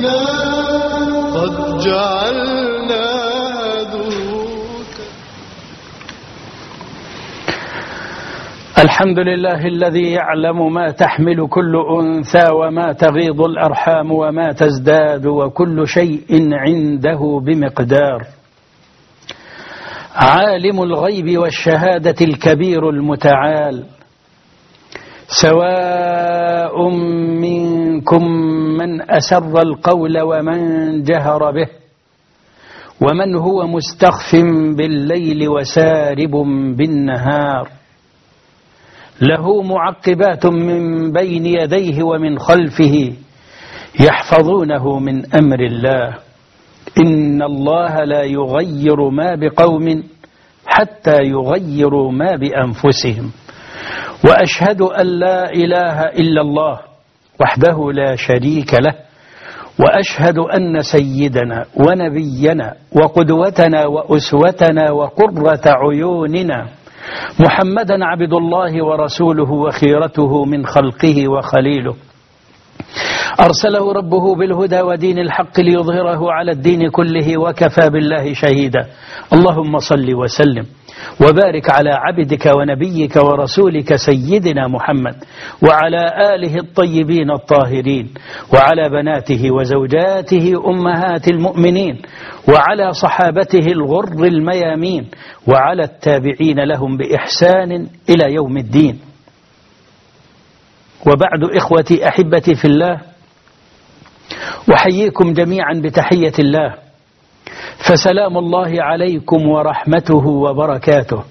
فينا قد جعلنا ذروكا. الحمد لله الذي يعلم ما تحمل كل أنثى وما تغيض الأرحام وما تزداد وكل شيء عنده بمقدار. عالم الغيب والشهادة الكبير المتعال. سواء منكم من أسر القول ومن جهر به ومن هو مستخف بالليل وسارب بالنهار. له معقبات من بين يديه ومن خلفه يحفظونه من أمر الله. إن الله لا يغير ما بقوم حتى يغيروا ما بأنفسهم. وأشهد أن لا إله إلا الله وحده لا شريك له. وأشهد أن سيدنا ونبينا وقدوتنا وأسوتنا وقرة عيوننا محمدا عبد الله ورسوله وخيرته من خلقه وخليله. أرسله ربه بالهدى ودين الحق ليظهره على الدين كله وكفى بالله شهيدا. اللهم صل وسلم وبارك على عبدك ونبيك ورسولك سيدنا محمد وعلى آله الطيبين الطاهرين وعلى بناته وزوجاته أمهات المؤمنين وعلى صحابته الغر الميامين وعلى التابعين لهم بإحسان إلى يوم الدين. وبعد إخوتي أحبتي في الله، أحييكم جميعا بتحية الله، فسلام الله عليكم ورحمته وبركاته.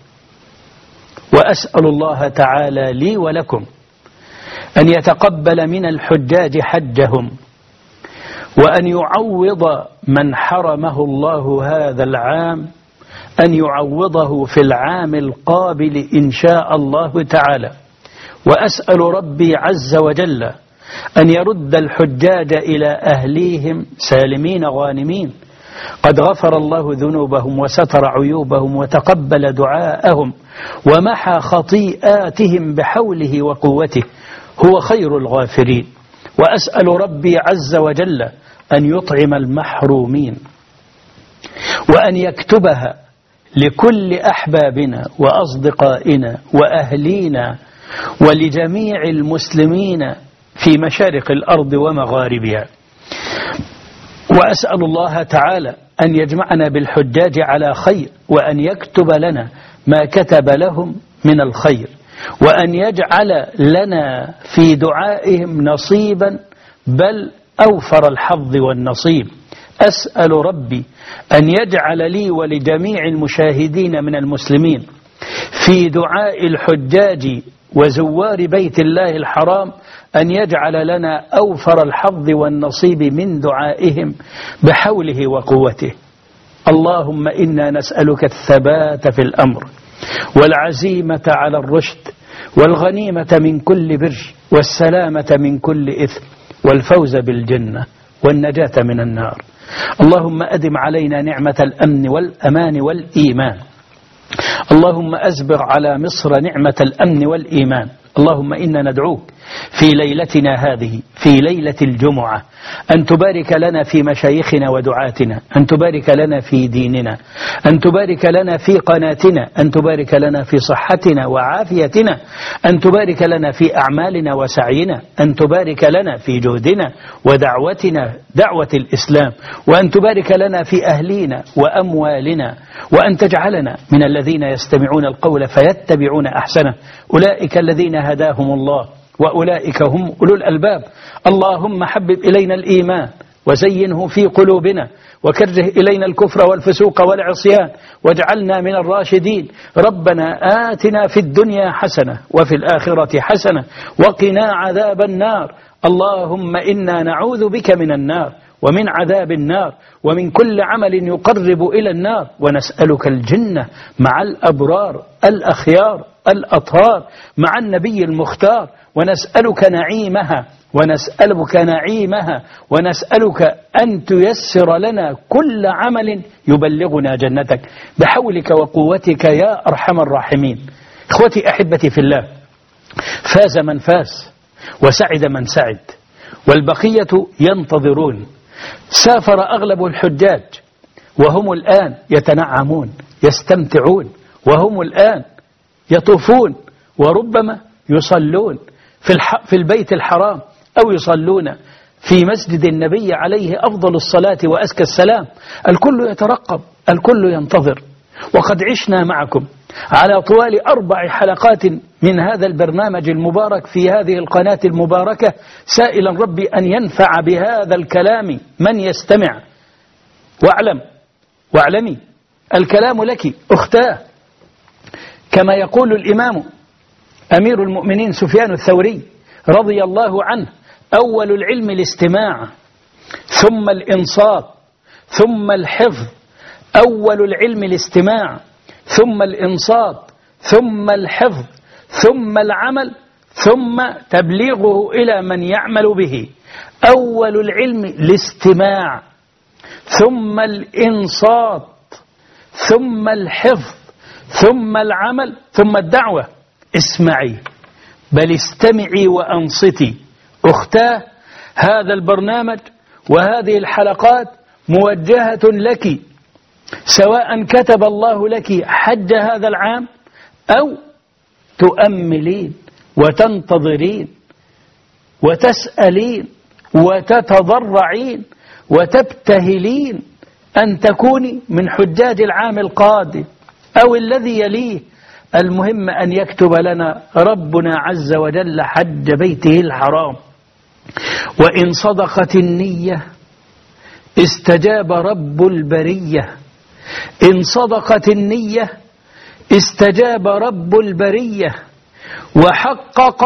وأسأل الله تعالى لي ولكم أن يتقبل من الحجاج حجهم وأن يعوض من حرمه الله هذا العام أن يعوضه في العام القابل إن شاء الله تعالى. وأسأل ربي عز وجل أن يرد الحجاج إلى أهليهم سالمين غانمين قد غفر الله ذنوبهم وستر عيوبهم وتقبل دعاءهم ومحى خطيئاتهم بحوله وقوته، هو خير الغافرين. وأسأل ربي عز وجل أن يطعم المحرومين وأن يكتبها لكل أحبابنا وأصدقائنا وأهلينا ولجميع المسلمين في مشارق الأرض ومغاربها. وأسأل الله تعالى أن يجمعنا بالحجاج على خير وأن يكتب لنا ما كتب لهم من الخير وأن يجعل لنا في دعائهم نصيبا بل أوفر الحظ والنصيب. أسأل ربي أن يجعل لي ولجميع المشاهدين من المسلمين في دعاء الحجاج وزوار بيت الله الحرام أن يجعل لنا أوفر الحظ والنصيب من دعائهم بحوله وقوته. اللهم إنا نسألك الثبات في الأمر والعزيمة على الرشد والغنيمة من كل بر والسلامة من كل إثم والفوز بالجنة والنجاة من النار. اللهم أدم علينا نعمة الأمن والأمان والإيمان. اللهم أسبغ على مصر نعمة الأمن والإيمان. اللهم إنا ندعوك في ليلتنا هذه في ليلة الجمعة أن تبارك لنا في مشايخنا ودعاتنا، أن تبارك لنا في ديننا، أن تبارك لنا في قناتنا، أن تبارك لنا في صحتنا وعافيتنا، أن تبارك لنا في أعمالنا وسعينا، أن تبارك لنا في جهدنا ودعوتنا دعوة الإسلام، وأن تبارك لنا في أهلينا وأموالنا، وأن تجعلنا من الذين يستمعون القول فيتبعون أحسنه. أولئك الذين هداهم الله وأولئك هم أولو الألباب. اللهم حبب إلينا الإيمان وزينه في قلوبنا وكره إلينا الكفر والفسوق والعصيان واجعلنا من الراشدين. ربنا آتنا في الدنيا حسنة وفي الآخرة حسنة وقنا عذاب النار. اللهم إنا نعوذ بك من النار ومن عذاب النار ومن كل عمل يقرب إلى النار، ونسألك الجنة مع الأبرار الأخيار الأطهار مع النبي المختار، ونسألك نعيمها ونسألك أن تيسر لنا كل عمل يبلغنا جنتك بحولك وقوتك يا أرحم الراحمين. إخوتي أحبتي في الله، فاز من فاز وسعد من سعد والبقية ينتظرون. سافر أغلب الحجاج وهم الآن يتنعمون يستمتعون، وهم الآن يطوفون، وربما يصلون في البيت الحرام أو يصلون في مسجد النبي عليه أفضل الصلاة وأزكى السلام. الكل يترقب، الكل ينتظر. وقد عشنا معكم على طوال 4 حلقات من هذا البرنامج المبارك في هذه القناة المباركة، سائلا ربي أن ينفع بهذا الكلام من يستمع. واعلمي الكلام لك أختاه، كما يقول الإمام أمير المؤمنين سفيان الثوري رضي الله عنه: أول العلم الاستماع ثم الإنصات ثم الحفظ. أول العلم الاستماع ثم الإنصات ثم الحفظ ثم العمل ثم تبليغه إلى من يعمل به. أول العلم الاستماع ثم الإنصات ثم الحفظ ثم العمل ثم الدعوة. اسمعي، بل استمعي وأنصتي أختاه. هذا البرنامج وهذه الحلقات موجهة لك، سواء كتب الله لك حج هذا العام أو تؤملين وتنتظرين وتسألين وتتضرعين وتبتهلين أن تكوني من حجاج العام القادم أو الذي يليه. المهم أن يكتب لنا ربنا عز وجل حج بيته الحرام. وإن صدقت النية استجاب رب البرية. إن صدقت النية استجاب رب البرية وحقق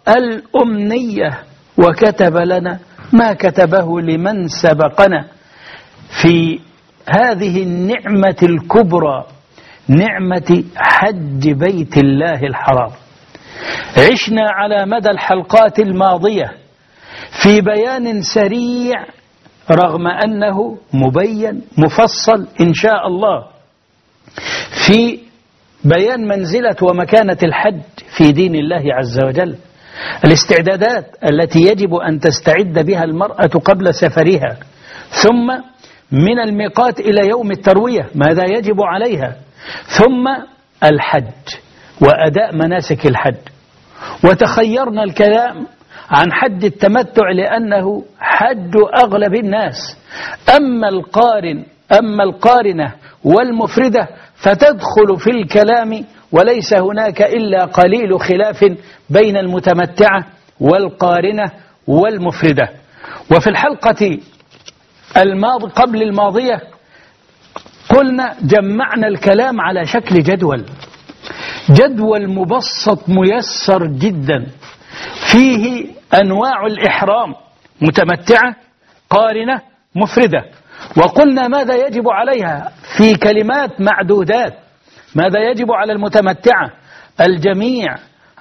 الأمنية وكتب لنا ما كتبه لمن سبقنا في هذه النعمة الكبرى، نعمة حج بيت الله الحرام. عشنا على مدى الحلقات الماضية في بيان سريع، رغم أنه مبين مفصل إن شاء الله، في بيان منزلة ومكانة الحج في دين الله عز وجل، الاستعدادات التي يجب أن تستعد بها المرأة قبل سفرها، ثم من الميقات إلى يوم التروية ماذا يجب عليها، ثم الحج وأداء مناسك الحج. وتخيرنا الكلام عن حج التمتع لأنه حج أغلب الناس. أما القارنة والمفردة فتدخل في الكلام، وليس هناك إلا قليل خلاف بين المتمتعة والقارنة والمفردة. وفي الحلقة قبل الماضية قلنا جمعنا الكلام على شكل جدول مبسط ميسر جدا، فيه أنواع الإحرام: متمتعة، قارنة، مفردة. وقلنا ماذا يجب عليها في كلمات معدودات. ماذا يجب على المتمتعة؟ الجميع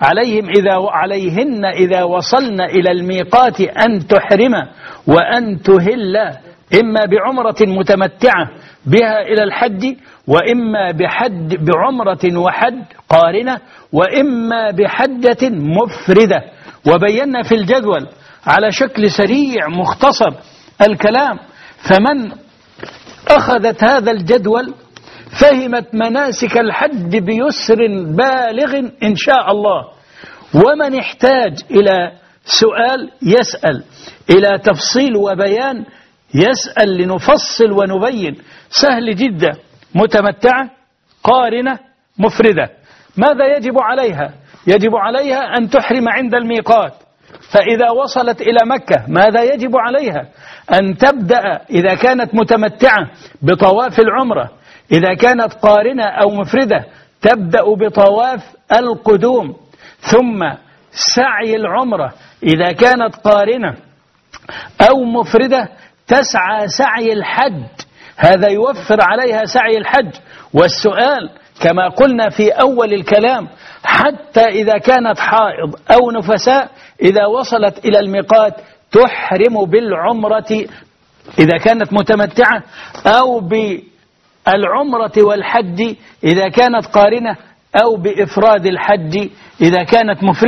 عليهن إذا وصلن إلى الميقات أن تحرم وأن تهل، إما بعمرة متمتعة بها إلى الحج، وإما بعمرة وحج قارنة، وإما بحجة مفردة. وبينا في الجدول على شكل سريع مختصر الكلام، فمن أخذت هذا الجدول فهمت مناسك الحج بيسر بالغ إن شاء الله. ومن احتاج إلى سؤال يسأل، إلى تفصيل وبيان يسأل، لنفصل ونبين. سهل جدا. متمتعة، قارنة، مفردة. ماذا يجب عليها؟ يجب عليها أن تحرم عند الميقات. فإذا وصلت إلى مكة ماذا يجب عليها؟ أن تبدأ إذا كانت متمتعة بطواف العمرة، إذا كانت قارنة أو مفردة تبدأ بطواف القدوم، ثم سعي العمرة إذا كانت قارنة أو مفردة تسعى سعي الحج، هذا يوفر عليها سعي الحج. والسؤال كما قلنا في أول الكلام: حتى إذا كانت حائض أو نفساء إذا وصلت إلى الميقات تحرم بالعمرة إذا كانت متمتعة، أو بالعمرة والحج إذا كانت قارنة، أو بإفراد الحج إذا كانت مفردة.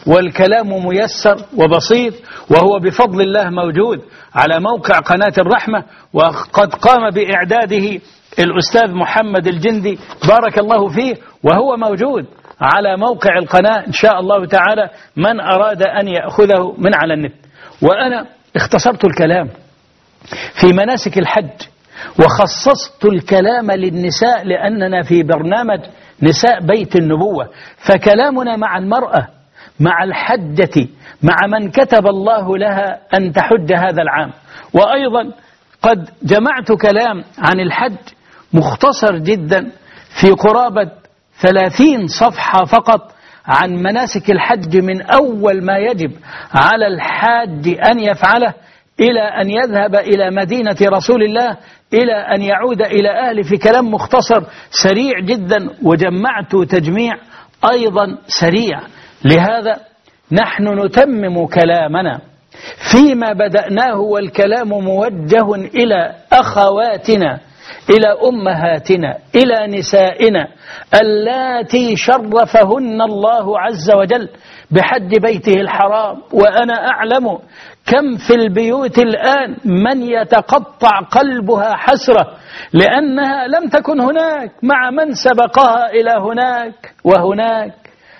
والكلام ميسر وبسيط، وهو بفضل الله موجود على موقع قناة الرحمة، وقد قام بإعداده الأستاذ محمد الجندي بارك الله فيه، وهو موجود على موقع القناة إن شاء الله تعالى من أراد أن يأخذه من على النت. وأنا اختصرت الكلام في مناسك الحج، وخصصت الكلام للنساء لأننا في برنامج نساء بيت النبوة، فكلامنا مع المرأة، مع الحجة، مع من كتب الله لها أن تحج هذا العام. وأيضا قد جمعت كلام عن الحج مختصر جدا في قرابة 30 صفحة فقط عن مناسك الحج، من أول ما يجب على الحاج أن يفعله إلى أن يذهب إلى مدينة رسول الله، إلى أن يعود إلى أهله، في كلام مختصر سريع جدا، وجمعت تجميع أيضا سريع. لهذا نحن نتمم كلامنا فيما بدأناه، والكلام موجه إلى أخواتنا، إلى أمهاتنا، إلى نسائنا اللاتي شرفهن الله عز وجل بحج بيته الحرام. وأنا أعلم كم في البيوت الآن من يتقطع قلبها حسرة لأنها لم تكن هناك مع من سبقها إلى هناك وهناك،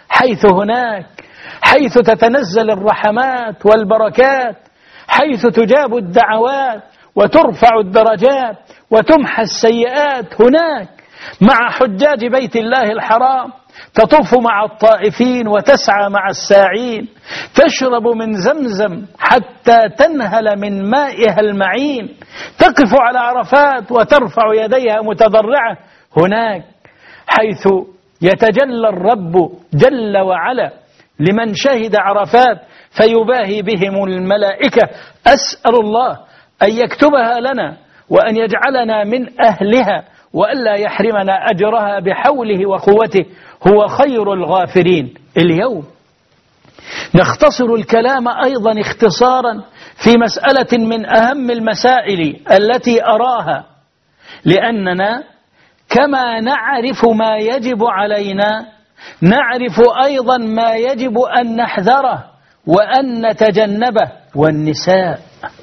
حيث تتنزل الرحمات والبركات، حيث تجاب الدعوات وترفع الدرجات وتمحى السيئات، هناك مع حجاج بيت الله الحرام، تطوف مع الطائفين وتسعى مع الساعين، تشرب من زمزم حتى تنهل من مائها المعين، تقف على عرفات وترفع يديها متضرعة، هناك حيث يتجلى الرب جل وعلا لمن شهد عرفات فيباهي بهم الملائكة. أسأل الله أن يكتبها لنا وأن يجعلنا من أهلها، وألا يحرمنا أجرها بحوله وقوته، هو خير الغافرين. اليوم نختصر الكلام أيضا اختصارا في مسألة من أهم المسائل التي أراها، لأننا كما نعرف ما يجب علينا نعرف أيضا ما يجب أن نحذره وأن نتجنبه. والنساء،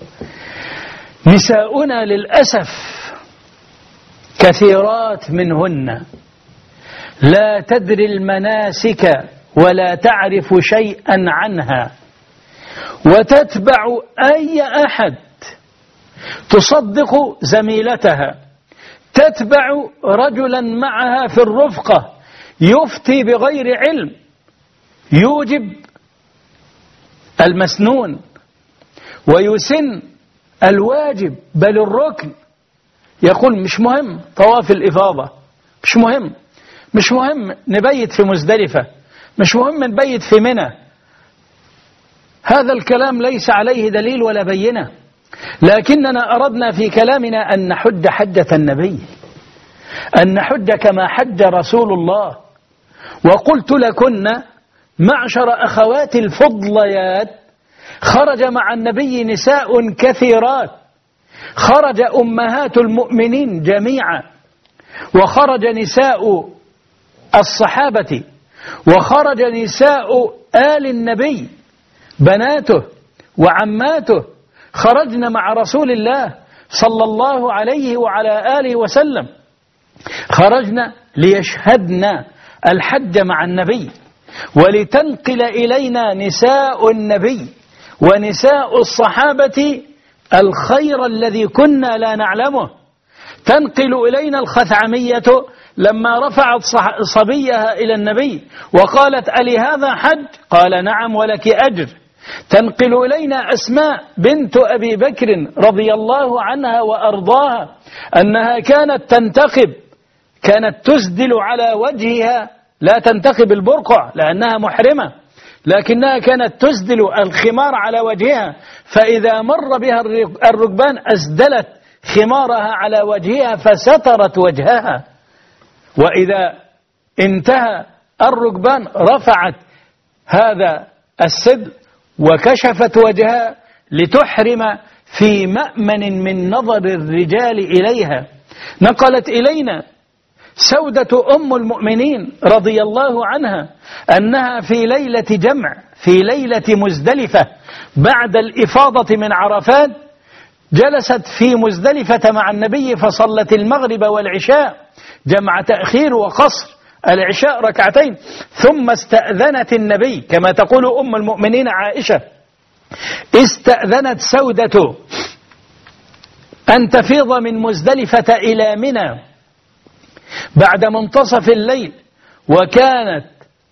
نساؤنا للأسف كثيرات منهن لا تدري المناسك ولا تعرف شيئا عنها، وتتبع أي أحد، تصدق زميلتها، تتبع رجلا معها في الرفقة يفتي بغير علم، يوجب المسنون ويسن الواجب بل الركن، يقول مش مهم طواف الإفاضة، مش مهم نبيت في مزدلفة، مش مهم نبيت في منى. هذا الكلام ليس عليه دليل ولا بينة، لكننا أردنا في كلامنا أن نحج حجة النبي، أن نحج كما حج رسول الله. وقلت لكن معشر أخوات الفضليات خرج مع النبي نساء كثيرات، خرج أمهات المؤمنين جميعا، وخرج نساء الصحابة، وخرج نساء آل النبي بناته وعماته، خرجنا مع رسول الله صلى الله عليه وعلى آله وسلم، خرجنا ليشهدنا الحج مع النبي، ولتنقل إلينا نساء النبي ونساء الصحابة الخير الذي كنا لا نعلمه. تنقل إلينا الخثعمية لما رفعت صبيها إلى النبي وقالت ألي هذا حج؟ قال نعم ولك أجر. تنقل إلينا أسماء بنت أبي بكر رضي الله عنها وأرضاها أنها كانت تنتقب، كانت تسدل على وجهها، لا تنتقب البرقع لأنها محرمة، لكنها كانت تسدل الخمار على وجهها، فإذا مر بها الركبان أسدلت خمارها على وجهها فسترت وجهها، وإذا انتهى الركبان رفعت هذا السدل وكشفت وجهها لتحرم في مأمن من نظر الرجال إليها. نقلت إلينا سودة أم المؤمنين رضي الله عنها أنها في ليلة جمع في ليلة مزدلفة بعد الإفاضة من عرفات جلست في مزدلفة مع النبي فصلت المغرب والعشاء جمع تأخير وقصر، العشاء ركعتين، ثم استأذنت النبي كما تقول أم المؤمنين عائشة، استأذنت سودة أن تفيض من مزدلفة إلى منى بعد منتصف الليل، وكانت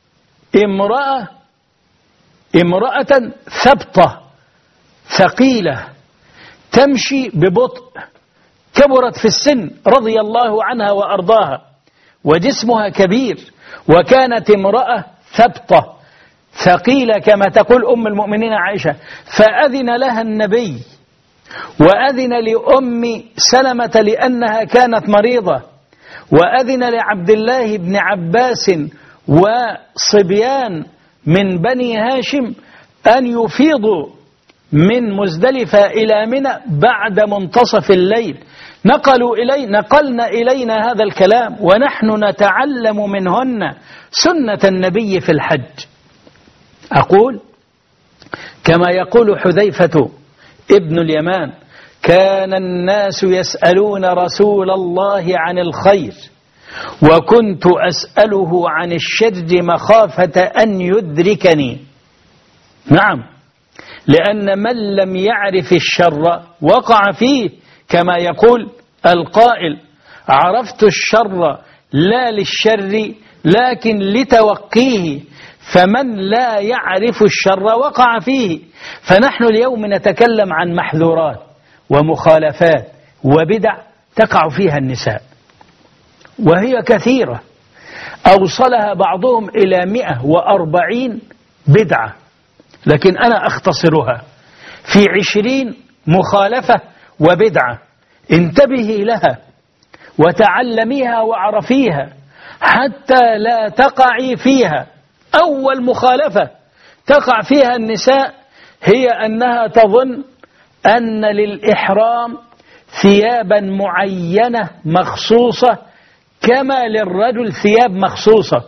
امرأة ثبطة ثقيلة تمشي ببطء، كبرت في السن رضي الله عنها وأرضاها، وجسمها كبير، وكانت امرأة ثبطة ثقيلة كما تقول أم المؤمنين عائشة. فأذن لها النبي وأذن لأم سلمة لأنها كانت مريضة، وأذن لعبد الله بن عباس وصبيان من بني هاشم أن يفيضوا من مزدلفة إلى منى بعد منتصف الليل. نقلنا إلينا هذا الكلام ونحن نتعلم منهن سنة النبي في الحج. أقول كما يقول حذيفة ابن اليمان: كان الناس يسألون رسول الله عن الخير وكنت أسأله عن الشر مخافة أن يدركني. نعم، لأن من لم يعرف الشر وقع فيه، كما يقول القائل: عرفت الشر لا للشر لكن لتوقيه، فمن لا يعرف الشر وقع فيه. فنحن اليوم نتكلم عن محذورات ومخالفات وبدع تقع فيها النساء، وهي كثيرة، أوصلها بعضهم إلى 140 بدعة، لكن أنا أختصرها في 20 مخالفة وبدعة. انتبهي لها وتعلميها واعرفيها حتى لا تقعي فيها. أول مخالفة تقع فيها النساء هي أنها تظن أن للإحرام ثيابا معينة مخصوصة كما للرجل ثياب مخصوصة.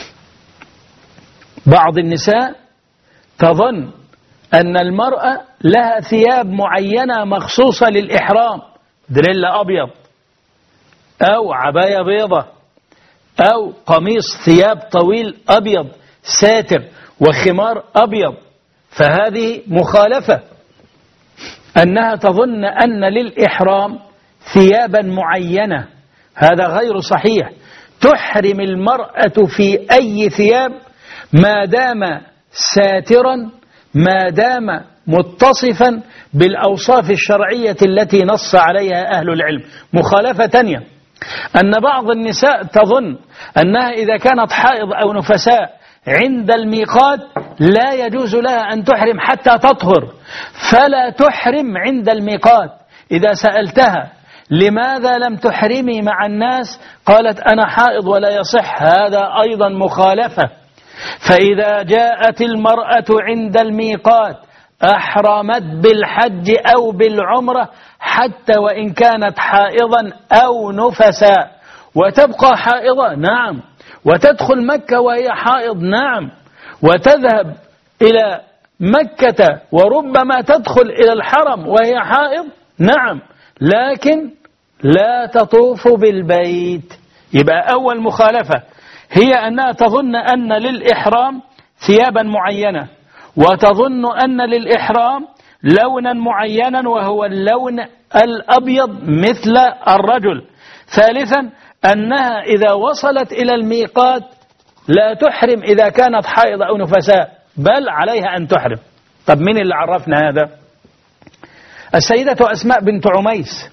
بعض النساء تظن أن المرأة لها ثياب معينة مخصوصة للإحرام، دريل أبيض أو عباية بيضة أو قميص ثياب طويل أبيض ساتر وخمار أبيض. فهذه مخالفة، أنها تظن أن للإحرام ثيابا معينة، هذا غير صحيح. تحرم المرأة في أي ثياب ما دام ساترا، ما دام متصفا بالأوصاف الشرعية التي نص عليها أهل العلم. مخالفة تانية أن بعض النساء تظن أنها إذا كانت حائض أو نفساء عند الميقات لا يجوز لها أن تحرم حتى تطهر، فلا تحرم عند الميقات. إذا سألتها لماذا لم تحرمي مع الناس قالت أنا حائض ولا يصح. هذا أيضا مخالفة. فإذا جاءت المرأة عند الميقات أحرمت بالحج أو بالعمرة حتى وإن كانت حائضا أو نفسا، وتبقى حائضة نعم، وتدخل مكة وهي حائض نعم، وتذهب إلى مكة وربما تدخل إلى الحرم وهي حائض نعم، لكن لا تطوف بالبيت. يبقى أول مخالفة هي أنها تظن أن للإحرام ثيابا معينة، وتظن أن للإحرام لونا معينا وهو اللون الأبيض مثل الرجل. ثالثا أنها إذا وصلت إلى الميقات لا تحرم إذا كانت حائض أو نفساء، بل عليها أن تحرم. طب من اللي عرفنا هذا؟ السيدة أسماء بنت عميس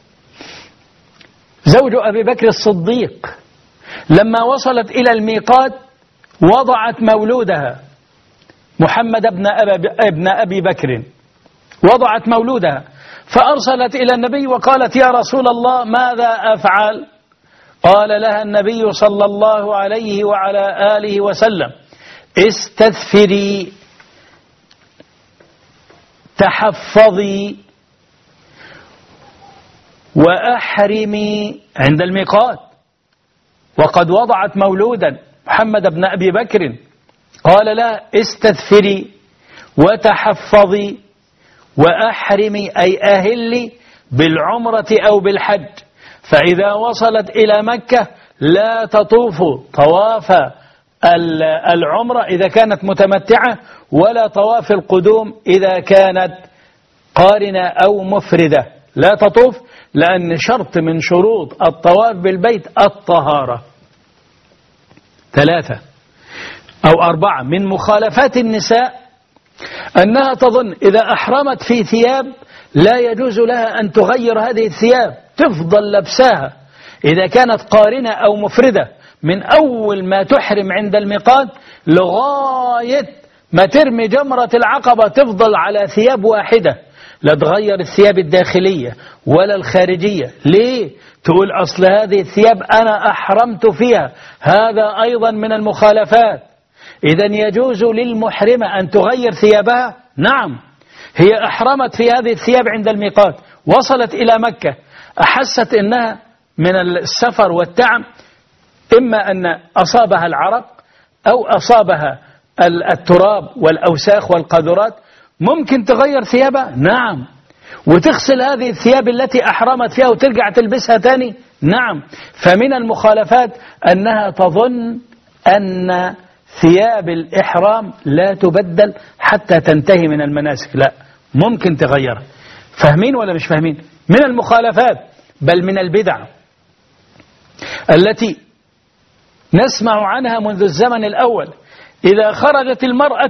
زوج أبي بكر الصديق لما وصلت إلى الميقات وضعت مولودها محمد ابن أبي بكر، وضعت مولودها فأرسلت إلى النبي وقالت يا رسول الله ماذا أفعل؟ قال لها النبي صلى الله عليه وعلى آله وسلم استثفري تحفظي وأحرمي عند الميقات. وقد وضعت مولودا محمد بن أبي بكر، قال لا استثفري وتحفظي وأحرمي أي أهلي بالعمرة أو بالحج. فإذا وصلت إلى مكة لا تطوف طواف العمرة إذا كانت متمتعة، ولا طواف القدوم إذا كانت قارنة أو مفردة، لا تطوف، لأن شرط من شروط الطواف بالبيت الطهارة. 3 أو 4 من مخالفات النساء أنها تظن إذا أحرمت في ثياب لا يجوز لها أن تغير هذه الثياب، تفضل لبساها إذا كانت قارنة أو مفردة من أول ما تحرم عند الميقات لغاية ما ترمي جمرة العقبة، تفضل على ثياب واحدة، لا تغير الثياب الداخلية ولا الخارجية. ليه؟ تقول أصل هذه الثياب أنا أحرمت فيها، هذا أيضا من المخالفات. إذن يجوز للمحرمة أن تغير ثيابها؟ نعم، هي أحرمت في هذه الثياب عند الميقات، وصلت إلى مكة، أحست أنها من السفر والتعب، إما أن أصابها العرق أو أصابها التراب والأوساخ والقاذورات، ممكن تغير ثيابها؟ نعم. وتغسل هذه الثياب التي أحرمت فيها وترجع تلبسها تاني؟ نعم. فمن المخالفات أنها تظن أن ثياب الإحرام لا تبدل حتى تنتهي من المناسك، لا، ممكن تغيرها. فاهمين ولا مش فاهمين؟ من المخالفات بل من البدع التي نسمع عنها منذ الزمن الأول. إذا خرجت المرأة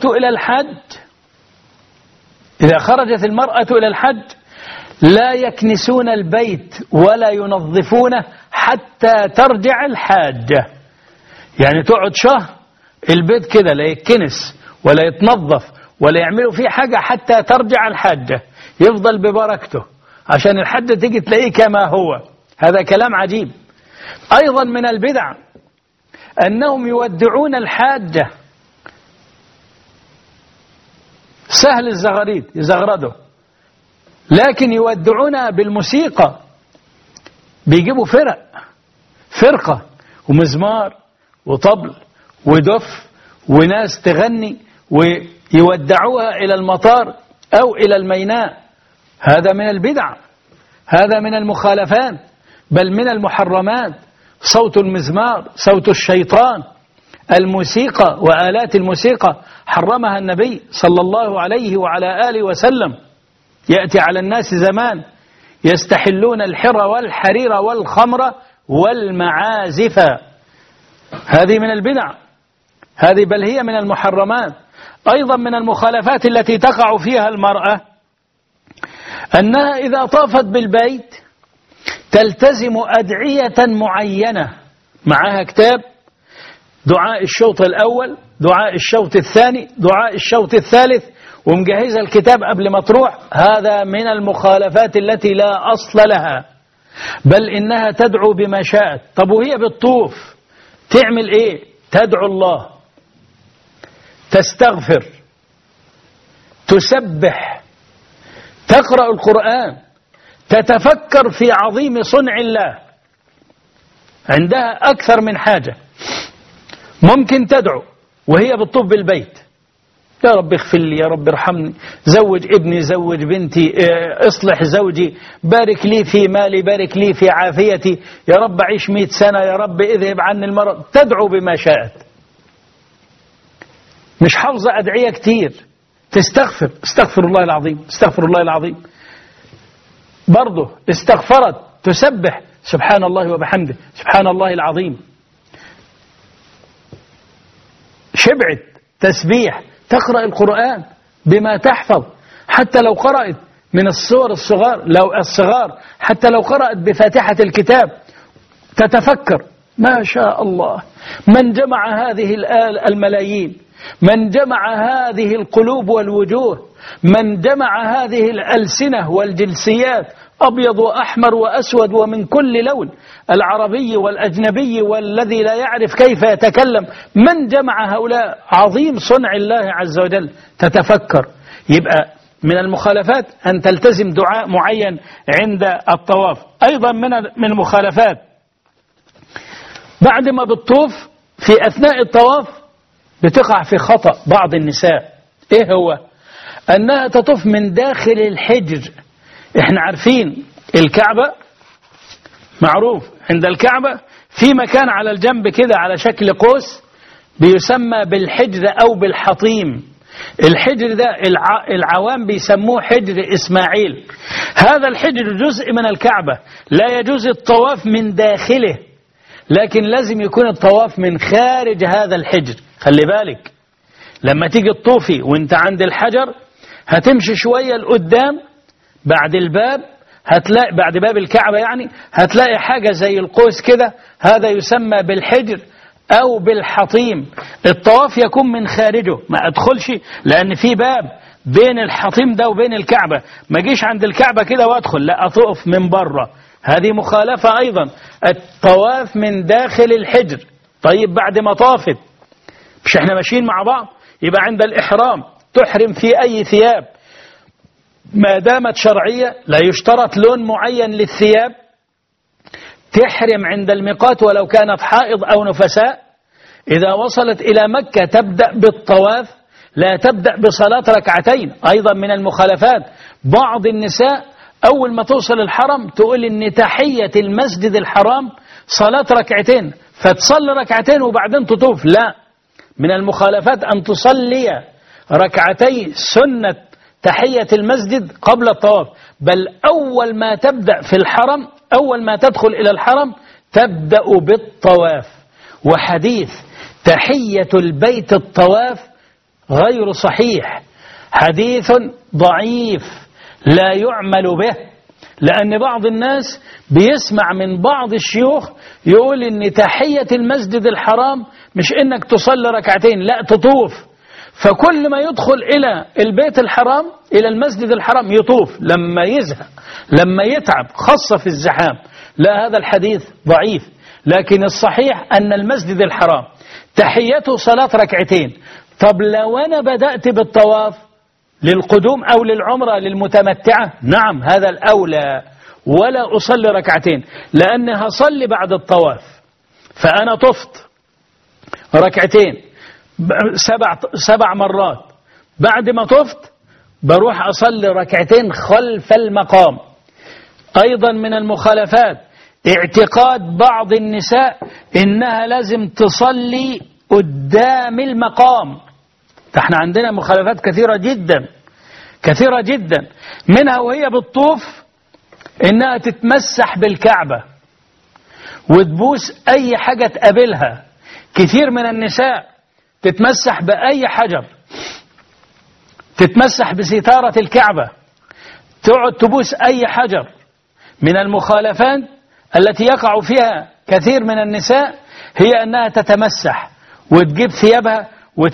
إلى الحج لا يكنسون البيت ولا ينظفونه حتى ترجع الحاجة. يعني تقعد شهر البيت كده لا يكنس ولا يتنظف ولا يعملوا فيه حاجة حتى ترجع الحاجة، يفضل ببركته عشان الحجة تيجي تلاقيه كما هو. هذا كلام عجيب. أيضا من البدع أنهم يودعون الحاجة، سهل الزغريد يزغرده، لكن يودعونها بالموسيقى، بيجيبوا فرقة ومزمار وطبل ودف وناس تغني ويودعوها إلى المطار أو إلى الميناء. هذا من البدع، هذا من المخالفات بل من المحرمات. صوت المزمار صوت الشيطان، الموسيقى وآلات الموسيقى حرمها النبي صلى الله عليه وعلى آله وسلم. يأتي على الناس زمان يستحلون الحر والحرير والخمر والمعازف. هذه من البدع، هذه بل هي من المحرمات. أيضا من المخالفات التي تقع فيها المرأة أنها إذا طافت بالبيت تلتزم أدعية معينة، معها كتاب دعاء الشوط الأول، دعاء الشوط الثاني، دعاء الشوط الثالث، ومجهزة الكتاب قبل ما تروح. هذا من المخالفات التي لا أصل لها، بل إنها تدعو بما شاءت. طب وهي بالطوف تعمل إيه؟ تدعو الله، تستغفر، تسبح، تقرأ القرآن، تتفكر في عظيم صنع الله. عندها أكثر من حاجة، ممكن تدعو وهي بالطوف بالبيت: يا رب اغفر لي، يا رب ارحمني، زوج ابني، زوج بنتي، اصلح زوجي، بارك لي في مالي، بارك لي في عافيتي، يا رب أعيش 100 سنة، يا رب اذهب عني المرض. تدعو بما شاءت، مش حافظة أدعية كتير، تستغفر: استغفر الله العظيم، استغفر الله العظيم. برضه استغفرت تسبح: سبحان الله وبحمده، سبحان الله العظيم. شبعت تسبيح، تقرأ القرآن بما تحفظ، حتى لو قرأت من السور الصغار، حتى لو قرأت بفاتحة الكتاب تتفكر. ما شاء الله، من جمع هذه الملايين، من جمع هذه القلوب والوجوه، من جمع هذه الألسنة والجنسيات، أبيض وأحمر وأسود ومن كل لون، العربي والأجنبي والذي لا يعرف كيف يتكلم، من جمع هؤلاء؟ عظيم صنع الله عز وجل. تتفكر. يبقى من المخالفات أن تلتزم دعاء معين عند الطواف. أيضا من المخالفات بعد ما بتطوف في أثناء الطواف بتقع في خطأ بعض النساء. إيه هو؟ أنها تطوف من داخل الحجر. احنا عارفين الكعبة معروف عند الكعبة في مكان على الجنب كده على شكل قوس بيسمى بالحجر أو بالحطيم. الحجر ده العوام بيسموه حجر إسماعيل. هذا الحجر جزء من الكعبة، لا يجوز الطواف من داخله، لكن لازم يكون الطواف من خارج هذا الحجر. خلي بالك لما تيجي تطوفي وانت عند الحجر هتمشي شوية لقدام بعد الباب، هتلاقي بعد باب الكعبة يعني هتلاقي حاجة زي القوس كده، هذا يسمى بالحجر أو بالحطيم. الطواف يكون من خارجه، ما أدخلش لأن في باب بين الحطيم ده وبين الكعبة، ما جيش عند الكعبة كده وأدخل، لا أطوف من بره. هذه مخالفة أيضا. الطواف من داخل الحجر. طيب بعد ما طافت مش احنا ماشيين مع بعض، يبقى عند الإحرام تحرم في أي ثياب ما دامت شرعية، لا يشترط لون معين للثياب. تحرم عند الميقات ولو كانت حائض أو نفساء. إذا وصلت إلى مكة تبدأ بالطواف، لا تبدأ بصلاة ركعتين. أيضا من المخالفات بعض النساء أول ما توصل الحرم تقول إن تحية المسجد الحرام صلاة ركعتين، فتصلي ركعتين وبعدين تطوف. لا، من المخالفات أن تصلي ركعتي سنة تحية المسجد قبل الطواف، بل أول ما تبدأ في الحرم، أول ما تدخل إلى الحرم تبدأ بالطواف. وحديث تحية البيت الطواف غير صحيح، حديث ضعيف لا يعمل به، لأن بعض الناس بيسمع من بعض الشيوخ يقول إن تحية المسجد الحرام مش إنك تصلي ركعتين، لا تطوف. فكل ما يدخل إلى البيت الحرام إلى المسجد الحرام يطوف لما يزهق لما يتعب، خاصة في الزحام. لا، هذا الحديث ضعيف. لكن الصحيح أن المسجد الحرام تحيته صلاة ركعتين. طب لو أنا بدأت بالطواف للقدوم أو للعمرة للمتمتعة، نعم هذا الأولى، ولا أصلي ركعتين لأن هصلي بعد الطواف. فأنا طفت ركعتين 7 مرات، بعد ما طفت بروح أصلي ركعتين خلف المقام. أيضا من المخالفات اعتقاد بعض النساء إنها لازم تصلي قدام المقام. فاحنا عندنا مخالفات كثيرة جدا كثيرة جدا، منها وهي بالطوف إنها تتمسح بالكعبة وتبوس أي حاجة تقابلها. كثير من النساء تتمسح بأي حجر، تتمسح بستارة الكعبة، تقعد تبوس أي حجر. من المخالفات التي يقع فيها كثير من النساء هي أنها تتمسح وتجيب ثيابها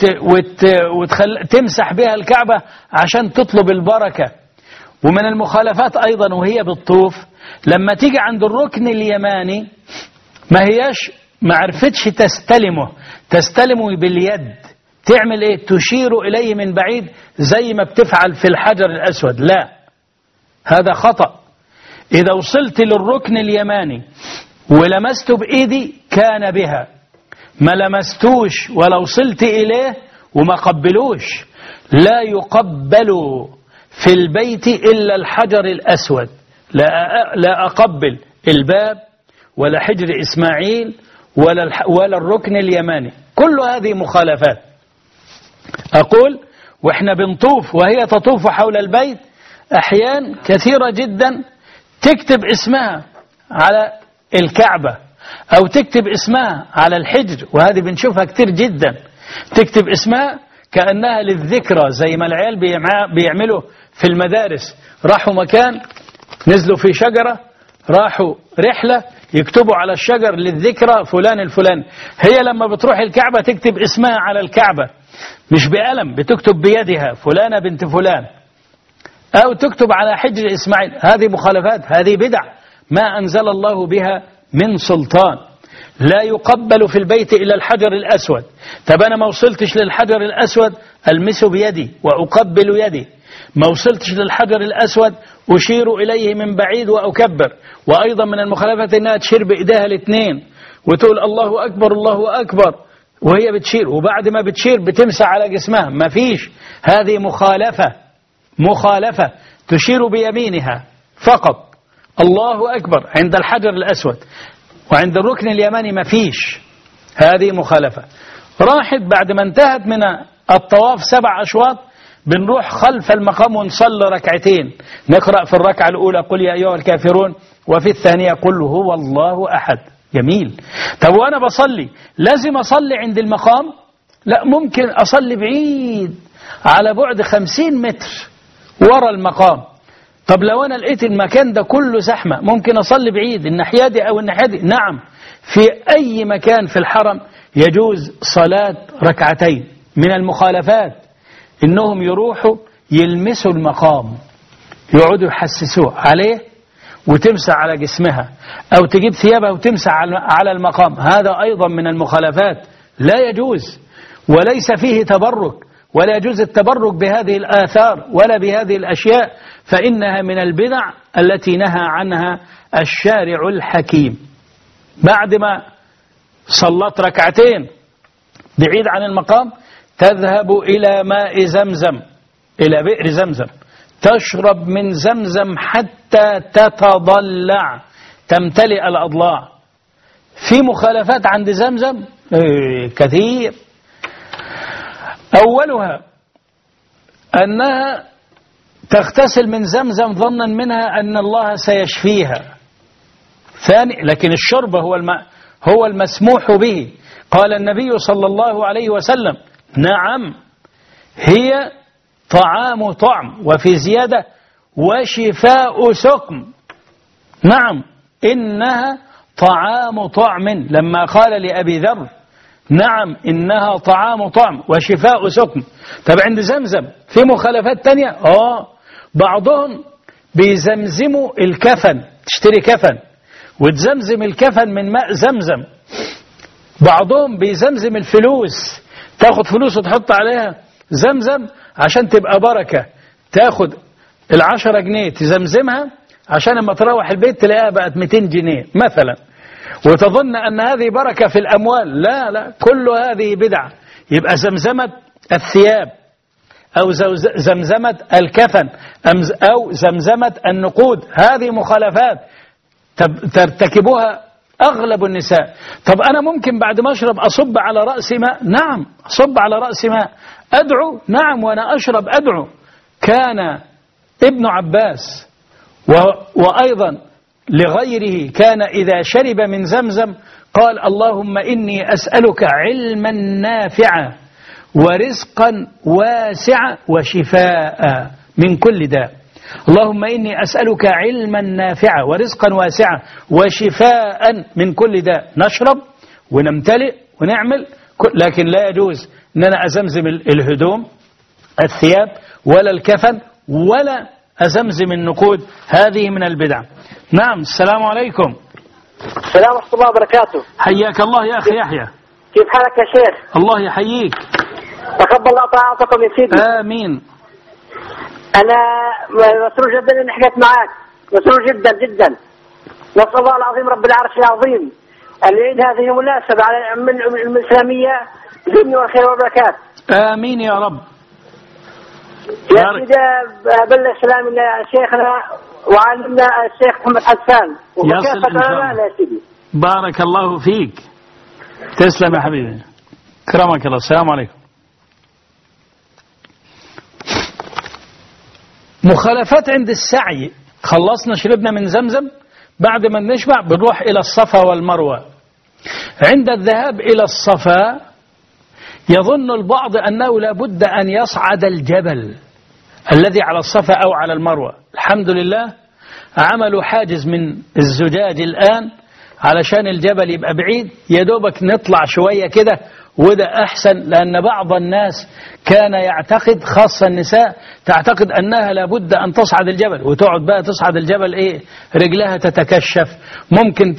وتمسح بها الكعبة عشان تطلب البركة. ومن المخالفات أيضا وهي بالطوف لما تيجي عند الركن اليماني ما عرفتش تستلمه باليد، تعمل ايه؟ تشير إليه من بعيد زي ما بتفعل في الحجر الأسود. لا، هذا خطأ. إذا وصلت للركن اليماني ولمسته بإيدي كان بها، ما لمستوش ولا وصلت إليه وما قبلوش، لا يقبل في البيت إلا الحجر الأسود. لا أقبل الباب ولا حجر إسماعيل ولا الركن اليماني. كل هذه مخالفات. أقول وإحنا بنطوف وهي تطوف حول البيت أحيان كثيرة جدا تكتب اسمها على الكعبة أو تكتب اسمها على الحجر، وهذه بنشوفها كتير جدا. تكتب اسمها كأنها للذكرى، زي ما العيال بيعملوا في المدارس، راحوا مكان نزلوا في شجرة، راحوا رحلة يكتبوا على الشجر للذكرى فلان الفلان. هي لما بتروح الكعبة تكتب اسمها على الكعبة مش بقلم، بتكتب بيدها فلانة بنت فلان، أو تكتب على حجر إسماعيل. هذه مخالفات، هذه بدع ما أنزل الله بها من سلطان. لا يقبل في البيت إلا الحجر الأسود. طب أنا ما وصلتش للحجر الأسود ألمسه بيدي وأقبل يدي، ما وصلتش للحجر الأسود أشير إليه من بعيد وأكبر. وأيضا من المخالفات أنها تشير بإيديها الاثنين وتقول الله أكبر الله أكبر وهي بتشير، وبعد ما بتشير بتمسح على جسمها. ما فيش، هذه مخالفة. مخالفة تشير بيمينها فقط الله أكبر عند الحجر الأسود وعند الركن اليماني ما فيش، هذه مخالفة. راحت بعد ما انتهت من الطواف 7 أشواط بنروح خلف المقام ونصلي ركعتين، نقرأ في الركعة الأولى قل يا أيها الكافرون وفي الثانية قل هو الله أحد. جميل. طب وأنا بصلي لازم أصلي عند المقام؟ لا، ممكن أصلي بعيد على بعد 50 متر ورا المقام. طب لو أنا لقيت المكان ده كله زحمة ممكن أصلي بعيد الناحية دي أو الناحية دي؟ نعم، في أي مكان في الحرم يجوز صلاة ركعتين. من المخالفات إنهم يروحوا يلمسوا المقام، يقعدوا يحسسوه عليه وتمسح على جسمها، أو تجيب ثيابها وتمسح على المقام، هذا أيضا من المخالفات لا يجوز، وليس فيه تبرك، ولا يجوز التبرك بهذه الآثار ولا بهذه الأشياء، فإنها من البدع التي نهى عنها الشارع الحكيم. بعد ما صلت ركعتين بعيد عن المقام تذهب إلى ماء زمزم، إلى بئر زمزم، تشرب من زمزم حتى تتضلع، تمتلئ الأضلاع. في مخالفات عند زمزم كثير. أولها أنها تغتسل من زمزم ظنا منها أن الله سيشفيها. ثاني، لكن الشرب هو المسموح به. قال النبي صلى الله عليه وسلم نعم هي طعام طعم، وفي زيادة وشفاء سقم. نعم إنها طعام طعم، لما قال لأبي ذر نعم إنها طعام طعم وشفاء سقم. طب عند زمزم في مخالفات تانية. بعضهم بيزمزموا الكفن، تشتري كفن وتزمزم الكفن من ماء زمزم. بعضهم بيزمزم الفلوس، تاخد فلوس وتحط عليها زمزم عشان تبقى بركة، تاخد 10 جنيه تزمزمها عشان لما تروح البيت تلاقيها بقت 200 جنيه مثلا، وتظن أن هذه بركة في الأموال. لا لا، كل هذه بدعة. يبقى زمزمة الثياب أو زمزمة الكفن أو زمزمة النقود، هذه مخالفات ترتكبها أغلب النساء. طب أنا ممكن بعد ما أشرب أصب على رأسي ماء؟ نعم أصب على رأسي ماء. أدعو؟ نعم وأنا أشرب أدعو. كان ابن عباس وأيضا لغيره كان إذا شرب من زمزم قال اللهم إني أسألك علما نافعا ورزقا واسعا وشفاء من كل داء. اللهم إني أسألك علما نافعا ورزقا واسعا وشفاء من كل داء. نشرب ونمتلئ ونعمل، لكن لا يجوز أن أنا أزمزم الهدوم الثياب ولا الكفن ولا أزمزم النقود، هذه من البدع. نعم. السلام عليكم. السلام ورحمة الله وبركاته. حياك الله يا أخي يحيى. كيف حالك يا شيخ؟ الله يحييك. تقبل الله طاعتكم يا سيدي. آمين. أنا مسرور جدا إني حكيت معك، مسرور جدا جدا. نسأل الله العظيم رب العرش العظيم أن يعيد هذه المناسبة على من الإسلامية باليمن والخير والبركات. آمين يا رب. يا سيدي بلغ سلام شيخنا وعلمنا الشيخ محمد حسان وكافة علماءنا يا سيدي. بارك الله فيك. تسلم يا حبيبي. كرمك الله. السلام عليكم. مخالفات عند السعي. خلصنا شربنا من زمزم، بعد ما نشبع بنروح إلى الصفا والمروة. عند الذهاب إلى الصفا يظن البعض أنه لابد أن يصعد الجبل الذي على الصفا أو على المروة. الحمد لله عملوا حاجز من الزجاج الآن علشان الجبل يبقى بعيد، يدوبك نطلع شوية كده، وده أحسن. لأن بعض الناس كان يعتقد، خاصة النساء، تعتقد أنها لابد أن تصعد الجبل، وتقعد بقى تصعد الجبل رجلها تتكشف، ممكن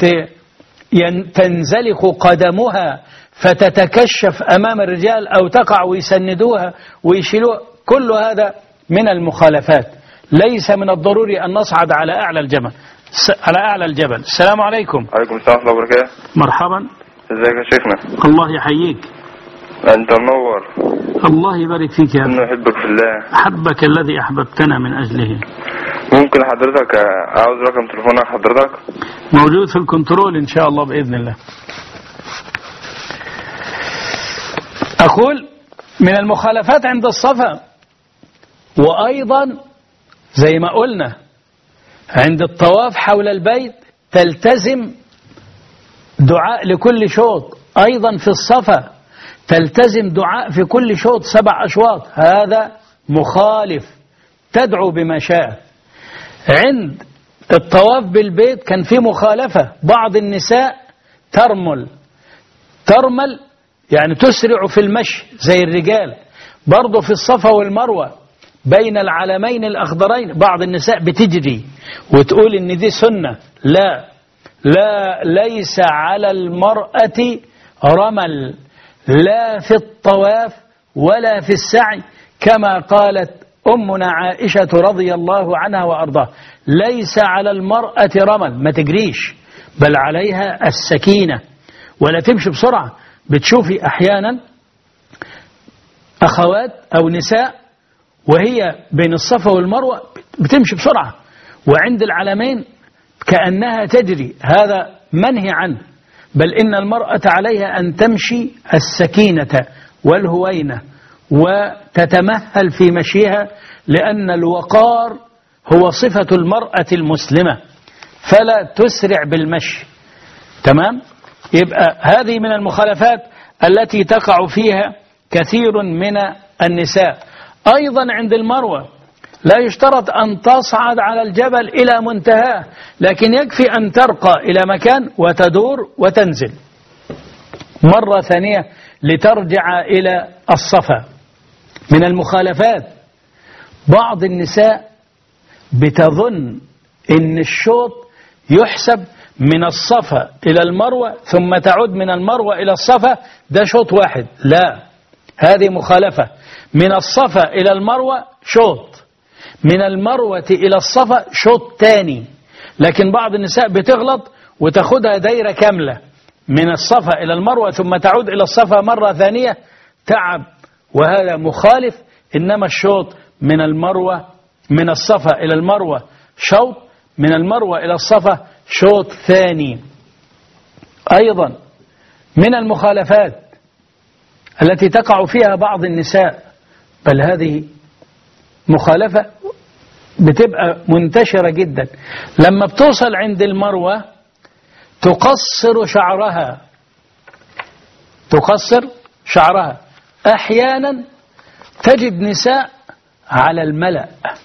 تنزلق قدمها فتتكشف أمام الرجال، أو تقع ويسندوها ويشيلوها. كل هذا من المخالفات. ليس من الضروري أن نصعد على أعلى الجبل. السلام عليكم. عليكم السلام ورحمة الله وبركاته. مرحبا. ازيك يا شيخنا؟ الله يحييك. انت منور. الله يبارك فيك يا إنه أحبك في الله. أحبك الذي أحببتنا من أجله. ممكن حضرتك عاوز رقم تليفونك حضرتك؟ موجود في الكنترول إن شاء الله بإذن الله. أقول من المخالفات عند الصفا، وأيضا زي ما قلنا عند الطواف حول البيت تلتزم دعاء لكل شوط، أيضا في الصفا تلتزم دعاء في كل شوط 7 أشواط، هذا مخالف، تدعو بما شاء. عند الطواف بالبيت كان في مخالفة، بعض النساء ترمل يعني تسرع في المشي زي الرجال. برضو في الصفا والمروة بين العلمين الأخضرين بعض النساء بتجري وتقول إن دي سنة. لا ليس على المرأة رمل لا في الطواف ولا في السعي، كما قالت أمنا عائشة رضي الله عنها وأرضاها، ليس على المرأة رمل، ما تجريش، بل عليها السكينة ولا تمشي بسرعة. بتشوفي أحيانا أخوات أو نساء وهي بين الصفا والمروة بتمشي بسرعة، وعند العلمين كأنها تجري، هذا منهي عنه، بل إن المرأة عليها أن تمشي السكينة والهوينة وتتمهل في مشيها، لأن الوقار هو صفة المرأة المسلمة، فلا تسرع بالمشي. تمام؟ يبقى هذه من المخالفات التي تقع فيها كثير من النساء. أيضا عند المروة لا يشترط أن تصعد على الجبل إلى منتهاه، لكن يكفي أن ترقى إلى مكان وتدور وتنزل مرة ثانية لترجع إلى الصفا. من المخالفات بعض النساء بتظن إن الشوط يحسب من الصفا إلى المروة ثم تعود من المروة إلى الصفا، ده شوط واحد. لا، هذه مخالفة. من الصفا إلى المروة شوط، من المروة إلى الصفا شوط تاني. لكن بعض النساء بتغلط وتاخدها دايرة كاملة من الصفا إلى المروة ثم تعود إلى الصفا مرة ثانية، تعب، وهذا مخالف. إنما الشوط من المروة من الصفا إلى المروة شوط، من المروة إلى الصفا شوط ثاني. أيضا من المخالفات التي تقع فيها بعض النساء، بل هذه مخالفة بتبقى منتشرة جدا، لما بتوصل عند المروة تقصر شعرها. أحيانا تجد نساء على الملأ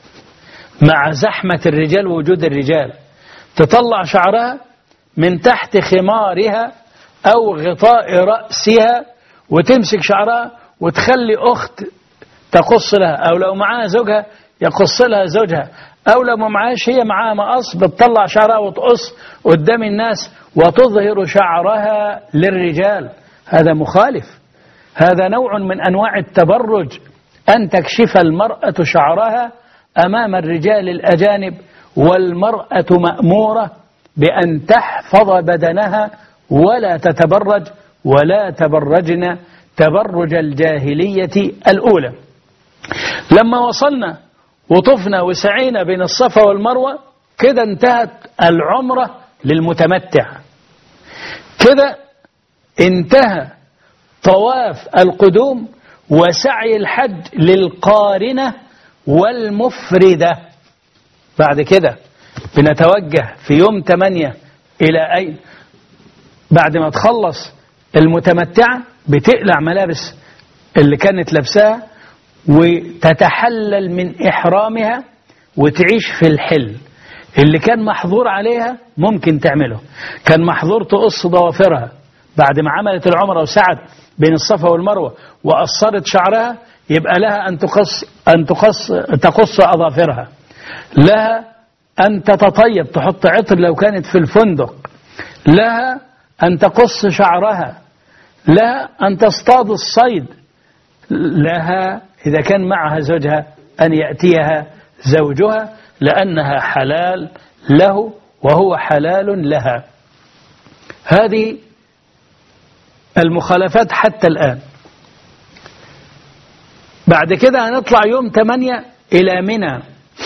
مع زحمة الرجال ووجود الرجال تطلع شعرها من تحت خمارها أو غطاء رأسها وتمسك شعرها وتخلي أخت تقص لها، أو لو معاها زوجها يقص لها زوجها، أو لو ما معاش هي معاها مقص بتطلع شعرها وتقص قدام الناس وتظهر شعرها للرجال. هذا مخالف، هذا نوع من أنواع التبرج، أن تكشف المرأة شعرها أمام الرجال الأجانب، والمرأة مأمورة بأن تحفظ بدنها ولا تتبرج، ولا تبرجن تبرج الجاهلية الأولى. لما وصلنا وطفنا وسعينا بين الصفا والمروة كده انتهت العمرة للمتمتع، كده انتهى طواف القدوم وسعي الحج للقارنة والمفردة. بعد كده بنتوجه في يوم 8 إلى أين؟ بعد ما تخلص المتمتعة بتقلع ملابس اللي كانت لابساها وتتحلل من إحرامها وتعيش في الحل. اللي كان محظور عليها ممكن تعمله، كان محظور تقص ضوافرها بعد ما عملت العمرة وسعت بين الصفا والمروة وقصرت شعرها، يبقى لها أن تقص أظافرها، لها أن تتطيب تحط عطر لو كانت في الفندق، لها أن تقص شعرها، لها أن تصطاد الصيد، لها إذا كان معها زوجها أن يأتيها زوجها لأنها حلال له وهو حلال لها. هذه المخالفات حتى الآن. بعد كده هنطلع يوم 8 إلى منى،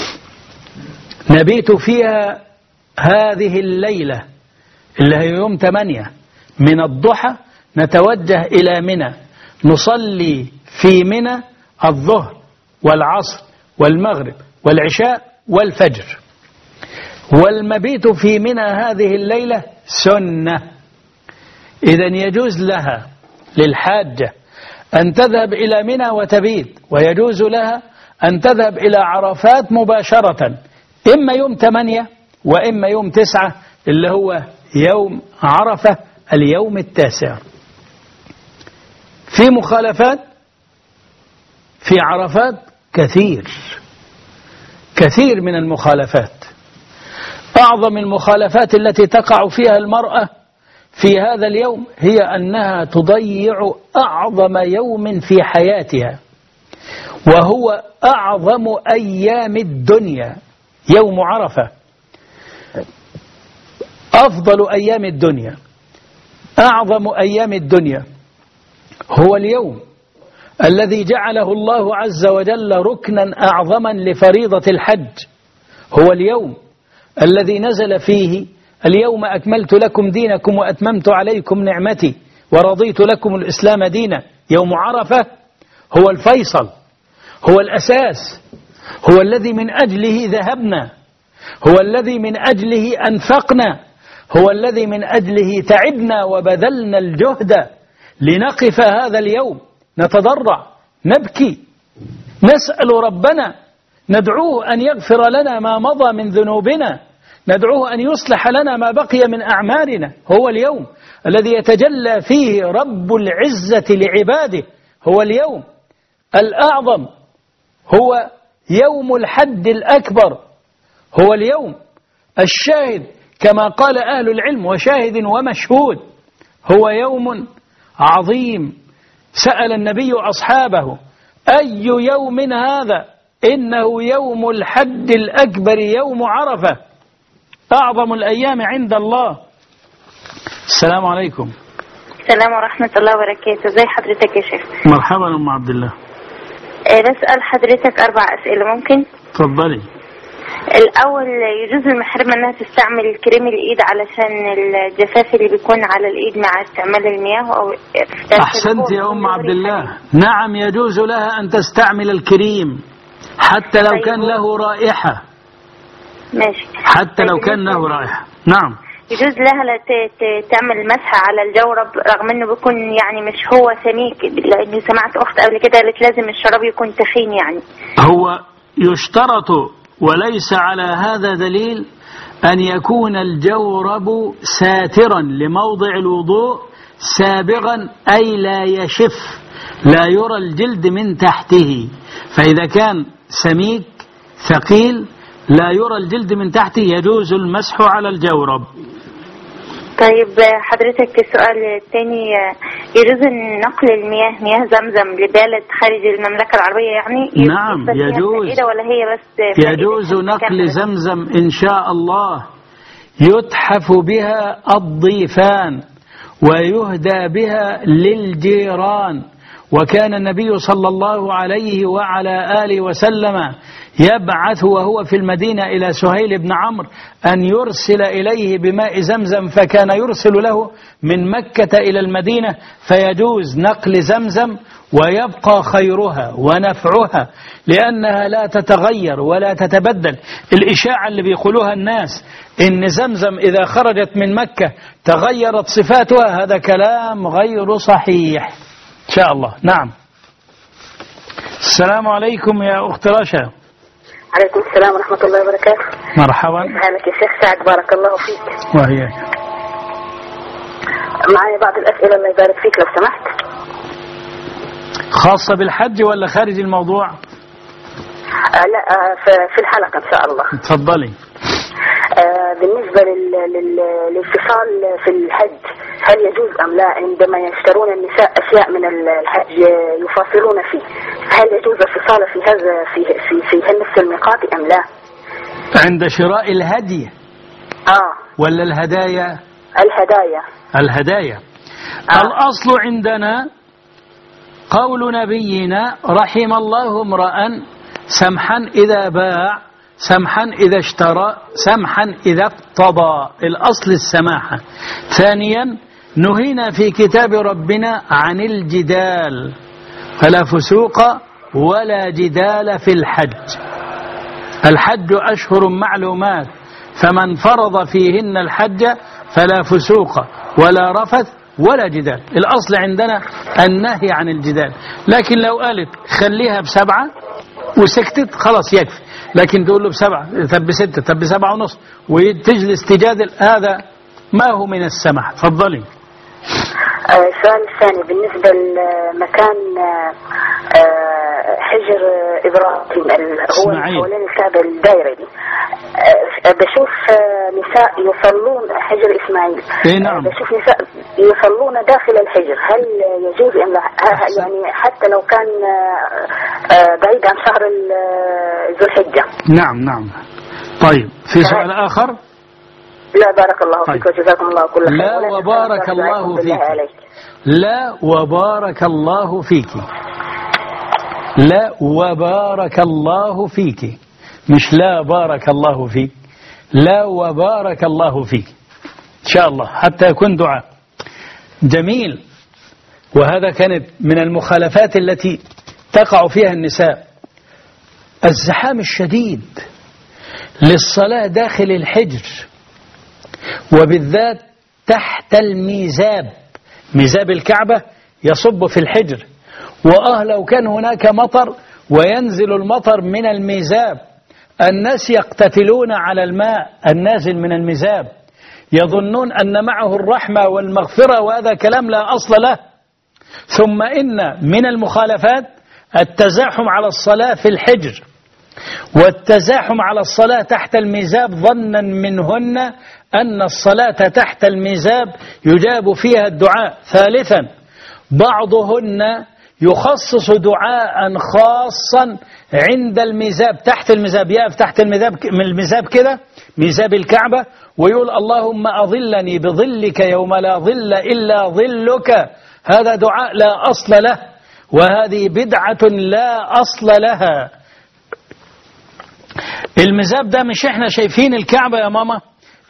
نبيت فيها هذه الليلة اللي هي يوم 8 من الضحى، نتوجه إلى منى، نصلي في منى الظهر والعصر والمغرب والعشاء والفجر. والمبيت في منى هذه الليلة سنة، إذن يجوز لها للحاجة أن تذهب إلى منى وتبيت، ويجوز لها أن تذهب إلى عرفات مباشرة، إما يوم 8 وإما يوم 9 اللي هو يوم عرفة اليوم التاسع. في مخالفات في عرفات كثير من المخالفات. أعظم المخالفات التي تقع فيها المرأة في هذا اليوم هي أنها تضيع أعظم يوم في حياتها، وهو أعظم أيام الدنيا، يوم عرفة، أفضل أيام الدنيا، أعظم أيام الدنيا، هو اليوم الذي جعله الله عز وجل ركنا أعظما لفريضة الحج، هو اليوم الذي نزل فيه اليوم أكملت لكم دينكم وأتممت عليكم نعمتي ورضيت لكم الإسلام دينا. يوم عرفة هو الفيصل، هو الأساس، هو الذي من أجله ذهبنا، هو الذي من أجله أنفقنا، هو الذي من أجله تعبنا وبذلنا الجهد لنقف هذا اليوم، نتضرع، نبكي، نسأل ربنا، ندعوه أن يغفر لنا ما مضى من ذنوبنا، ندعوه أن يصلح لنا ما بقي من أعمالنا. هو اليوم الذي يتجلى فيه رب العزة لعباده، هو اليوم الأعظم، هو يوم الحد الأكبر، هو اليوم الشاهد كما قال أهل العلم وشاهد ومشهود، هو يوم عظيم. سأل النبي أصحابه أي يوم هذا؟ إنه يوم الحد الأكبر، يوم عرفة، أعظم الأيام عند الله. السلام عليكم. السلام ورحمة الله وبركاته. ازي حضرتك يا شيخ؟ مرحبا أم عبد الله. بسأل حضرتك 4 أسئلة ممكن؟ تفضلي. الأول، يجوز للمحرمة أنها تستعمل كريم الإيد علشان الجفاف اللي بيكون على الإيد مع استعمال المياه؟ أو أحسنت يا أم عبد الله، نعم يجوز لها أن تستعمل الكريم حتى لو كان له رائحة. ماشي. حتى لو كان له رائحة، نعم. يجوز لها تعمل مسح على الجورب رغم أنه بيكون يعني مش هو سميك، لأني سمعت أخت قبل كده قالت لازم الشراب يكون تخين يعني. هو يشترط وليس على هذا دليل أن يكون الجورب ساترا لموضع الوضوء سابغا، أي لا يشف، لا يرى الجلد من تحته، فإذا كان سميك ثقيل لا يرى الجلد من تحته يجوز المسح على الجورب. طيب حضرتك السؤال الثاني، يجوز نقل المياه، مياه زمزم لبلد خارج المملكة العربية يعني؟ نعم يجوز. ولا هي بس يجوز نقل زمزم إن شاء الله، يتحف بها الضيفان ويهدى بها للجيران. وكان النبي صلى الله عليه وعلى آله وسلم يبعث وهو في المدينة إلى سهيل بن عمرو أن يرسل إليه بماء زمزم، فكان يرسل له من مكة إلى المدينة، فيجوز نقل زمزم ويبقى خيرها ونفعها لأنها لا تتغير ولا تتبدل. الإشاعة اللي بيقولوها الناس إن زمزم إذا خرجت من مكة تغيرت صفاتها، هذا كلام غير صحيح إن شاء الله. نعم. السلام عليكم يا أخت رشا. عليكم السلام ورحمة الله وبركاته. مرحبا. أهلك يا شيخ سعد، بارك الله فيك. وهي معي بعض الأسئلة الله يبارك فيك لو سمحت. خاصة بالحج ولا خارج الموضوع؟ لا في الحلقة إن شاء الله. تفضلي. بالنسبة للاتصال في الحج، هل يجوز أم لا؟ عندما يشترون النساء أشياء من الحج يفاصلون فيه، هل يجوز الاتصال في هذا في نفس الميقات أم لا؟ عند شراء الهدي ولا الهدايا؟ الهدايا. الأصل عندنا قول نبينا رحم الله امرأ سمحا إذا باع سمحا إذا اشترى سمحا إذا اقتضى. الأصل السماحة. ثانيا نهينا في كتاب ربنا عن الجدال، فلا فسوق ولا جدال في الحج. الحج أشهر معلومات، فمن فرض فيهن الحج فلا فسوق ولا رفث ولا جدال. الأصل عندنا النهي عن الجدال، لكن لو قالت خليها ب7 وسكتت خلاص يكفي، لكن تقول له ب7 طب ب6 طب ب7.5 وتجلس تجادل، هذا ما هو من السماح. تفضلي. السؤال الثاني بالنسبة لمكان حجر إبراهيم هو حوالين الكعبة الدائرة دي، بشوف نساء يصلون حجر إسماعيل. نعم. بشوف نساء يصلون داخل الحجر، هل يجوز أن يعني حتى لو كان بعيد عن شهر ذو الحجة؟ نعم. طيب في سؤال آخر؟ لا بارك الله فيك وجزاكم الله كل خير. لا وبارك الله فيك. لا وبارك الله فيك. لا وبارك الله فيك، مش لا بارك الله فيك. لا وبارك الله فيك إن شاء الله، حتى يكون دعاء جميل. وهذا كانت من المخالفات التي تقع فيها النساء، الزحام الشديد للصلاة داخل الحجر، وبالذات تحت الميزاب. ميزاب الكعبة يصب في الحجر، لو كان هناك مطر وينزل المطر من الميزاب، الناس يقتتلون على الماء النازل من الميزاب، يظنون أن معه الرحمة والمغفرة، وهذا كلام لا أصل له. ثم إن من المخالفات التزاحم على الصلاة في الحجر، والتزاحم على الصلاة تحت الميزاب ظنا منهن أن الصلاة تحت الميزاب يجاب فيها الدعاء. ثالثا بعضهن يخصص دعاء خاصا عند الميزاب، تحت الميزاب، يقف تحت الميزاب كده، ميزاب الكعبة، ويقول اللهم أظلني بظلك يوم لا ظل إلا ظلك. هذا دعاء لا أصل له، وهذه بدعة لا أصل لها. الميزاب ده مش احنا شايفين الكعبة يا ماما؟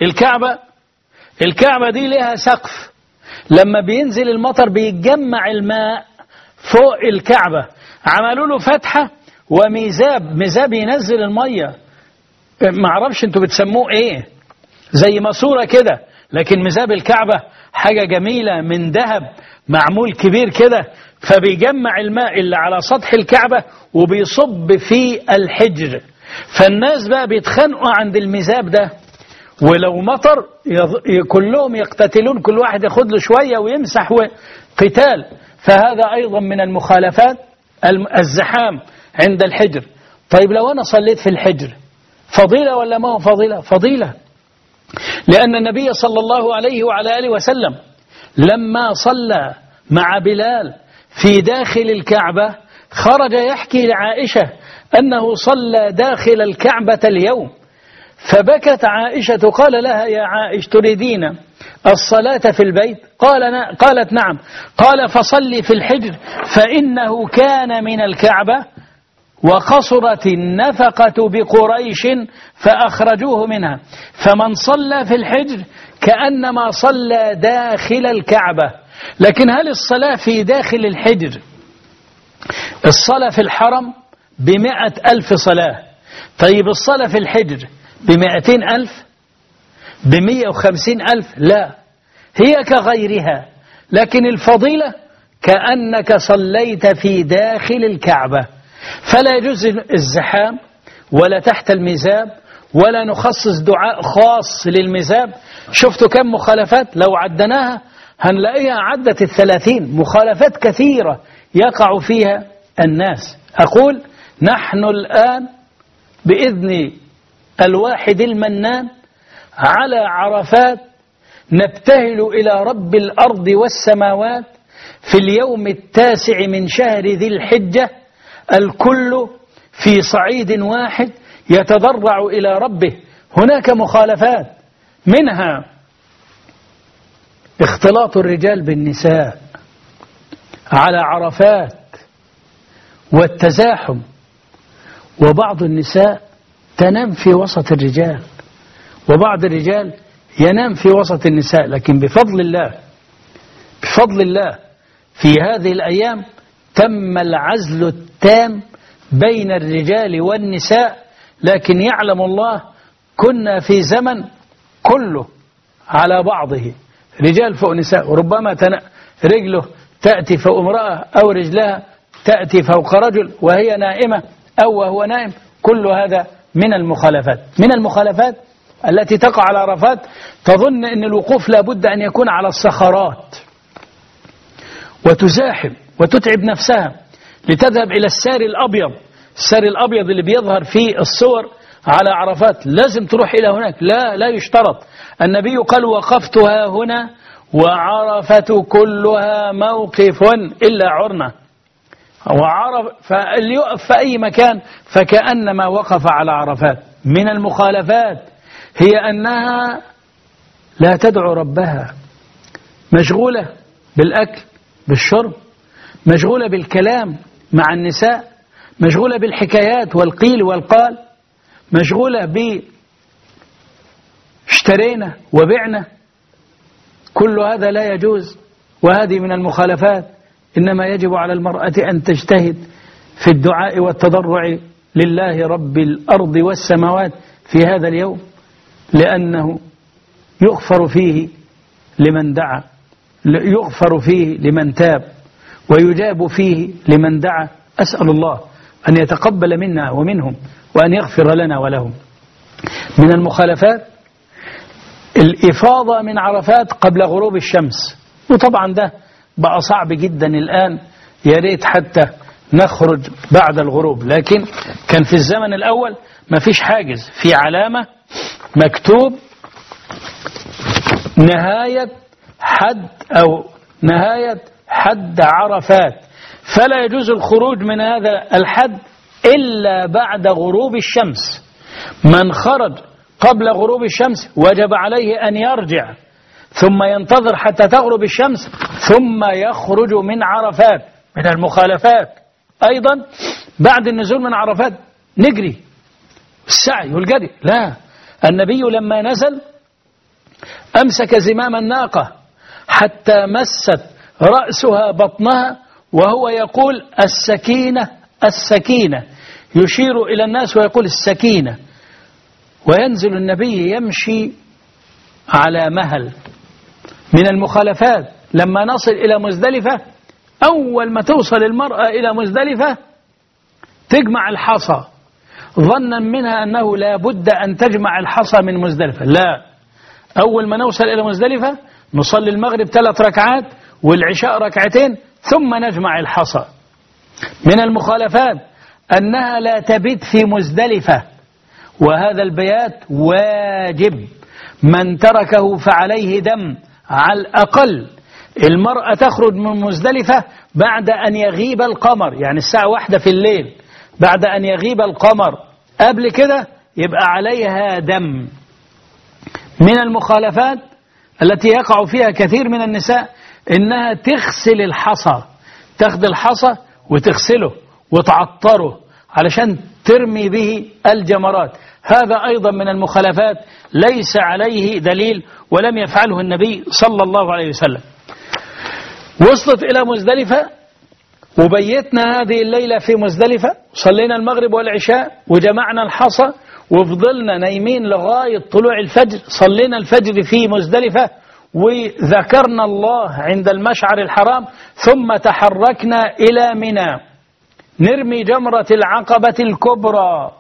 الكعبة دي لها سقف، لما بينزل المطر بيتجمع الماء فوق الكعبة، عملوا له فتحة وميزاب ينزل المية. معرفش انتوا بتسموه ايه، زي ماسورة كده، لكن ميزاب الكعبة حاجة جميلة من ذهب معمول كبير كده، فبيجمع الماء اللي على سطح الكعبة وبيصب في الحجر. فالناس بقى بيتخانقوا عند الميزاب ده، ولو مطر كلهم يقتتلون، كل واحد ياخد له شوية ويمسح قتال. فهذا أيضا من المخالفات، الزحام عند الحجر. طيب لو أنا صليت في الحجر فضيلة ولا ما هو فضيلة؟ فضيلة، لأن النبي صلى الله عليه وعلى آله وسلم لما صلى مع بلال في داخل الكعبة خرج يحكي لعائشة أنه صلى داخل الكعبة اليوم، فبكت عائشة، قال لها يا عائش تريدين الصلاة في البيت؟ قالت نعم. قال فصلي في الحجر فإنه كان من الكعبة وقصرت النفقة بقريش فأخرجوه منها، فمن صلى في الحجر كأنما صلى داخل الكعبة. لكن هل الصلاة في داخل الحجر، الصلاة في الحرم ب100,000 صلاة، طيب الصلاة في الحجر ب200,000 ب150,000؟ لا، هي كغيرها، لكن الفضيلة كأنك صليت في داخل الكعبة. فلا يجوز الزحام ولا تحت الميزاب، ولا نخصص دعاء خاص للميزاب. شفتوا كم مخالفات؟ لو عدناها هنلاقيها عدت 30 مخالفات كثيرة يقع فيها الناس. أقول نحن الآن بإذن الواحد المنان على عرفات نبتهل إلى رب الأرض والسماوات في اليوم 9 من شهر ذي الحجة، الكل في صعيد واحد يتضرع إلى ربه. هناك مخالفات، منها اختلاط الرجال بالنساء على عرفات، والتزاحم، وبعض النساء تنام في وسط الرجال، وبعض الرجال ينام في وسط النساء. لكن بفضل الله في هذه الأيام تم العزل التام بين الرجال والنساء. لكن يعلم الله كنا في زمن كله على بعضه، رجال فوق نساء، وربما رجله تأتي فوق امرأة أو رجلها تأتي فوق رجل وهي نائمة أو وهو نائم. كل هذا من المخالفات التي تقع على عرفات. تظن أن الوقوف لابد أن يكون على الصخرات وتزاحم وتتعب نفسها لتذهب إلى السار الأبيض اللي بيظهر في الصور على عرفات، لازم تروح إلى هناك. لا يشترط. النبي قال وقفتها هنا وعرفة كلها موقف إلا عرنة. فاللي يقف في أي مكان فكأنما وقف على عرفات. من المخالفات هي أنها لا تدعو ربها، مشغولة بالأكل بالشرب، مشغولة بالكلام مع النساء، مشغولة بالحكايات والقيل والقال، مشغولة اشترينا وبعنا. كل هذا لا يجوز، وهذه من المخالفات. إنما يجب على المرأة أن تجتهد في الدعاء والتضرع لله رب الأرض والسماوات في هذا اليوم، لأنه يغفر فيه لمن دعا، يغفر فيه لمن تاب، ويجاب فيه لمن دعا. أسأل الله أن يتقبل منا ومنهم وأن يغفر لنا ولهم. من المخالفات الإفاضة من عرفات قبل غروب الشمس، وطبعا ده بقى صعب جدا الآن، يا ريت حتى نخرج بعد الغروب. لكن كان في الزمن الأول ما فيش حاجز، في علامة مكتوب نهاية حد عرفات، فلا يجوز الخروج من هذا الحد إلا بعد غروب الشمس. من خرج قبل غروب الشمس وجب عليه أن يرجع ثم ينتظر حتى تغرب الشمس ثم يخرج من عرفات. من المخالفات أيضا بعد النزول من عرفات نجري السعي والجري، لا. النبي لما نزل أمسك زمام الناقة حتى مست رأسها بطنها وهو يقول السكينة السكينة، يشير إلى الناس ويقول السكينة، وينزل النبي يمشي على مهل. من المخالفات لما نصل إلى مزدلفة، أول ما توصل المرأة إلى مزدلفة تجمع الحصى، ظنا منها أنه لا بد أن تجمع الحصى من مزدلفة. لا، أول ما نوصل إلى مزدلفة نصلي المغرب 3 ركعات والعشاء 2 ركعتين ثم نجمع الحصى. من المخالفات أنها لا تبيت في مزدلفة، وهذا البيات واجب، من تركه فعليه دم. على الأقل المرأة تخرج من مزدلفة بعد أن يغيب القمر، يعني الساعة 1 في الليل، بعد أن يغيب القمر. قبل كده يبقى عليها دم. من المخالفات التي يقع فيها كثير من النساء إنها تغسل الحصى، تاخد الحصى وتغسله وتعطره علشان ترمي به الجمرات. هذا أيضا من المخالفات ليس عليه دليل ولم يفعله النبي صلى الله عليه وسلم. وصلت إلى مزدلفة وبيتنا هذه الليلة في مزدلفة، صلينا المغرب والعشاء وجمعنا الحصى وفضلنا نايمين لغاية طلوع الفجر. صلينا الفجر في مزدلفة وذكرنا الله عند المشعر الحرام، ثم تحركنا إلى منى نرمي جمرة العقبة الكبرى.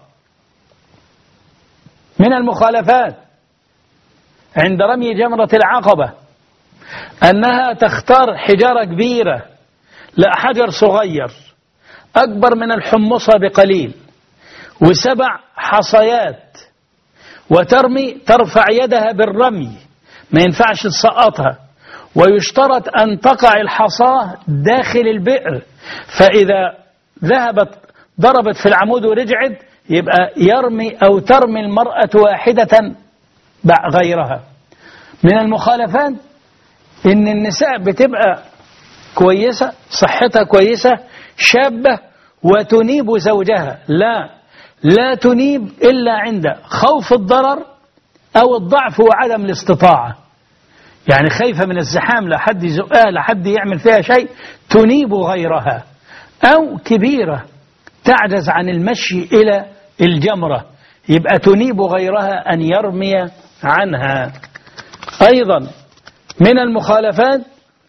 من المخالفات عند رمي جمرة العقبة أنها تختار حجارة كبيرة، لا حجر صغير أكبر من الحمصة بقليل، و7 حصيات، وترمي، ترفع يدها بالرمي، ما ينفعش تسقطها، ويشترط أن تقع الحصاة داخل البئر، فإذا ذهبت ضربت في العمود ورجعت يبقى يرمي أو ترمي المرأة واحدة غيرها. من المخالفات إن النساء بتبقى كويسة، صحتها كويسة، شابة، وتنيب زوجها، لا تنيب إلا عند خوف الضرر أو الضعف وعدم الاستطاعة، يعني خايفة من الزحام لحد يزقها لحد يعمل فيها شيء تنيب غيرها، أو كبيرة تعجز عن المشي إلى الجمرة يبقى تنيب غيرها أن يرمي عنها. أيضا من المخالفات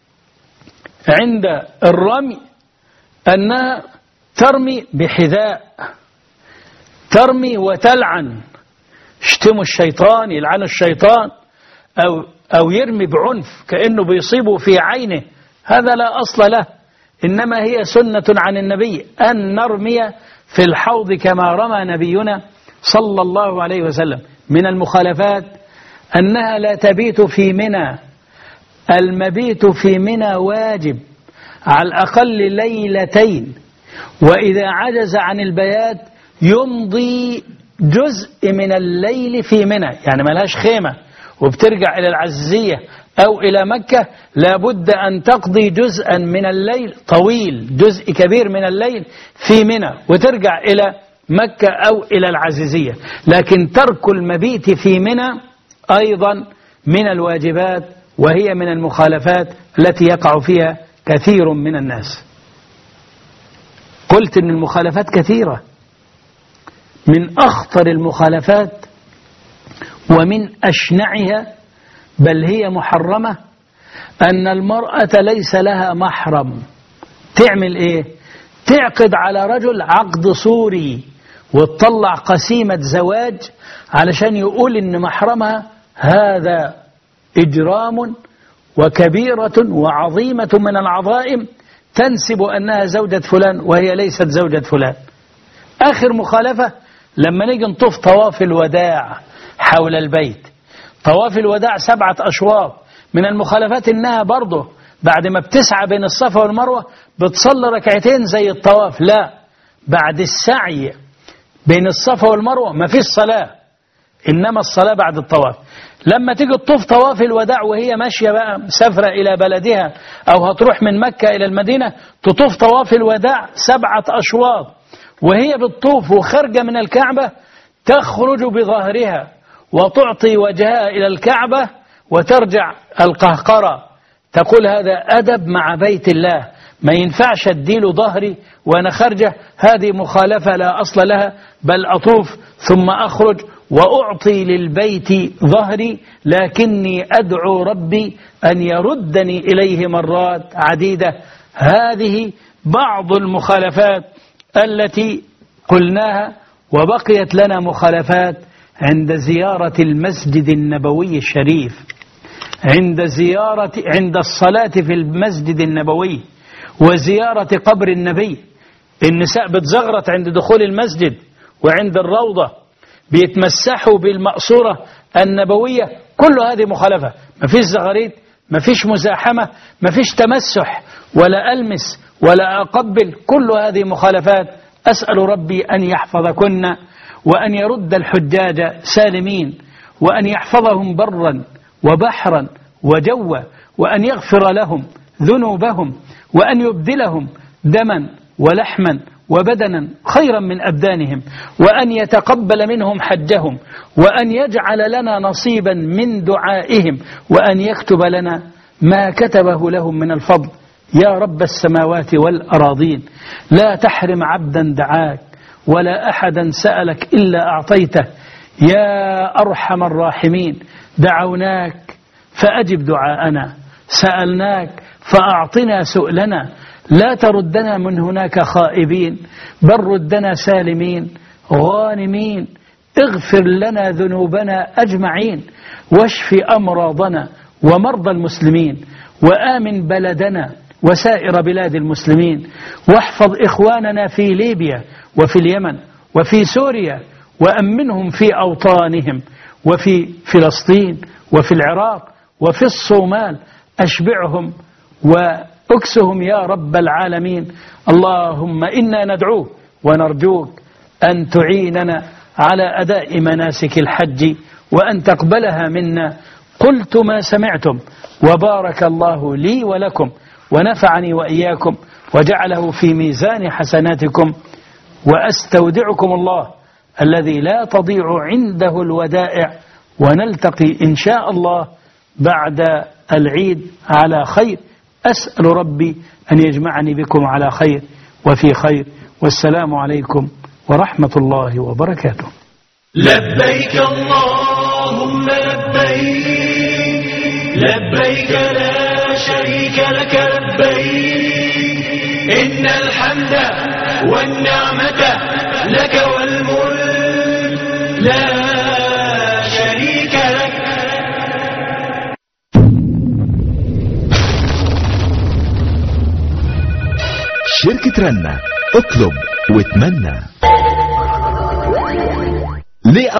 عند الرمي أنها ترمي بحذاء، ترمي وتلعن، يشتموا الشيطان، يلعنوا الشيطان، أو يرمي بعنف كأنه بيصيبه في عينه، هذا لا أصل له، إنما هي سنة عن النبي أن نرمي في الحوض كما رمى نبينا صلى الله عليه وسلم. من المخالفات أنها لا تبيت في منى، المبيت في منى واجب على الأقل ليلتين، وإذا عجز عن البيات يمضي جزء من الليل في منى، يعني ملهاش خيمة وبترجع إلى العزية أو إلى مكة، لابد أن تقضي جزءا من الليل طويل، جزء كبير من الليل في منى وترجع إلى مكة أو إلى العزيزية. لكن ترك المبيت في منى أيضا من الواجبات، وهي من المخالفات التي يقع فيها كثير من الناس. قلت إن المخالفات كثيرة، من أخطر المخالفات ومن أشنعها بل هي محرمة أن المرأة ليس لها محرم. تعمل إيه؟ تعقد على رجل عقد صوري وتطلع قسيمة زواج علشان يقول إن محرمها، هذا إجرام وكبيرة وعظيمة من العظائم، تنسب أنها زوجة فلان وهي ليست زوجة فلان. آخر مخالفة لما نيجي نطوف طواف الوداع حول البيت، طواف الوداع 7 أشواط، من المخالفات إنها برضه بعد ما بتسعى بين الصفا والمروة بتصلي ركعتين زي الطواف، لا، بعد السعي بين الصفا والمروة ما فيش صلاة، إنما الصلاة بعد الطواف. لما تيجي تطوف طواف الوداع وهي ماشية بقى مسافرة إلى بلدها أو هتروح من مكة إلى المدينة، تطوف طواف الوداع 7 أشواط، وهي بتطوف وخارجة من الكعبة تخرج بظهرها وتعطي وجهها إلى الكعبة وترجع القهقرة، تقول هذا أدب مع بيت الله، ما ينفعش أديله ظهري وأنا خارجة، هذه مخالفة لا أصل لها، بل أطوف ثم أخرج وأعطي للبيت ظهري، لكني أدعو ربي أن يردني إليه مرات عديدة. هذه بعض المخالفات التي قلناها، وبقيت لنا مخالفات عند زيارة المسجد النبوي الشريف، عند الصلاة في المسجد النبوي وزيارة قبر النبي. النساء بتزغرط عند دخول المسجد وعند الروضة، بيتمسحوا بالمقصورة النبوية، كل هذه مخالفة، ما فيش زغاريت، ما فيش مزاحمة، ما فيش تمسح ولا ألمس ولا أقبل، كل هذه مخالفات. أسأل ربي أن يحفظكن وأن يرد الحجاج سالمين، وأن يحفظهم برا وبحرا وجوا، وأن يغفر لهم ذنوبهم، وأن يبدلهم دما ولحما وبدنا خيرا من أبدانهم، وأن يتقبل منهم حجهم، وأن يجعل لنا نصيبا من دعائهم، وأن يكتب لنا ما كتبه لهم من الفضل. يا رب السماوات والأراضين، لا تحرم عبدا دعاك ولا أحدا سألك إلا أعطيته. يا أرحم الراحمين، دعوناك فأجب دعاءنا، سألناك فأعطنا سؤلنا، لا تردنا من هناك خائبين، بل ردنا سالمين غانمين. اغفر لنا ذنوبنا أجمعين، واشف أمراضنا ومرضى المسلمين، وآمن بلدنا وسائر بلاد المسلمين، واحفظ إخواننا في ليبيا وفي اليمن وفي سوريا، وأمنهم في أوطانهم، وفي فلسطين وفي العراق وفي الصومال، أشبعهم وأكسهم يا رب العالمين. اللهم إنا ندعوك ونرجوك أن تعيننا على أداء مناسك الحج وأن تقبلها منا. قلت ما سمعتم، وبارك الله لي ولكم، ونفعني وإياكم وجعله في ميزان حسناتكم، وأستودعكم الله الذي لا تضيع عنده الودائع، ونلتقي إن شاء الله بعد العيد على خير. أسأل ربي أن يجمعني بكم على خير وفي خير، والسلام عليكم ورحمة الله وبركاته. لبيك اللهم لبيك، لبيك لا شريك لك لبيك، إن الحمد والنعمة لك والملك لا شريك لك. شركة رنة، اطلب واتمنى.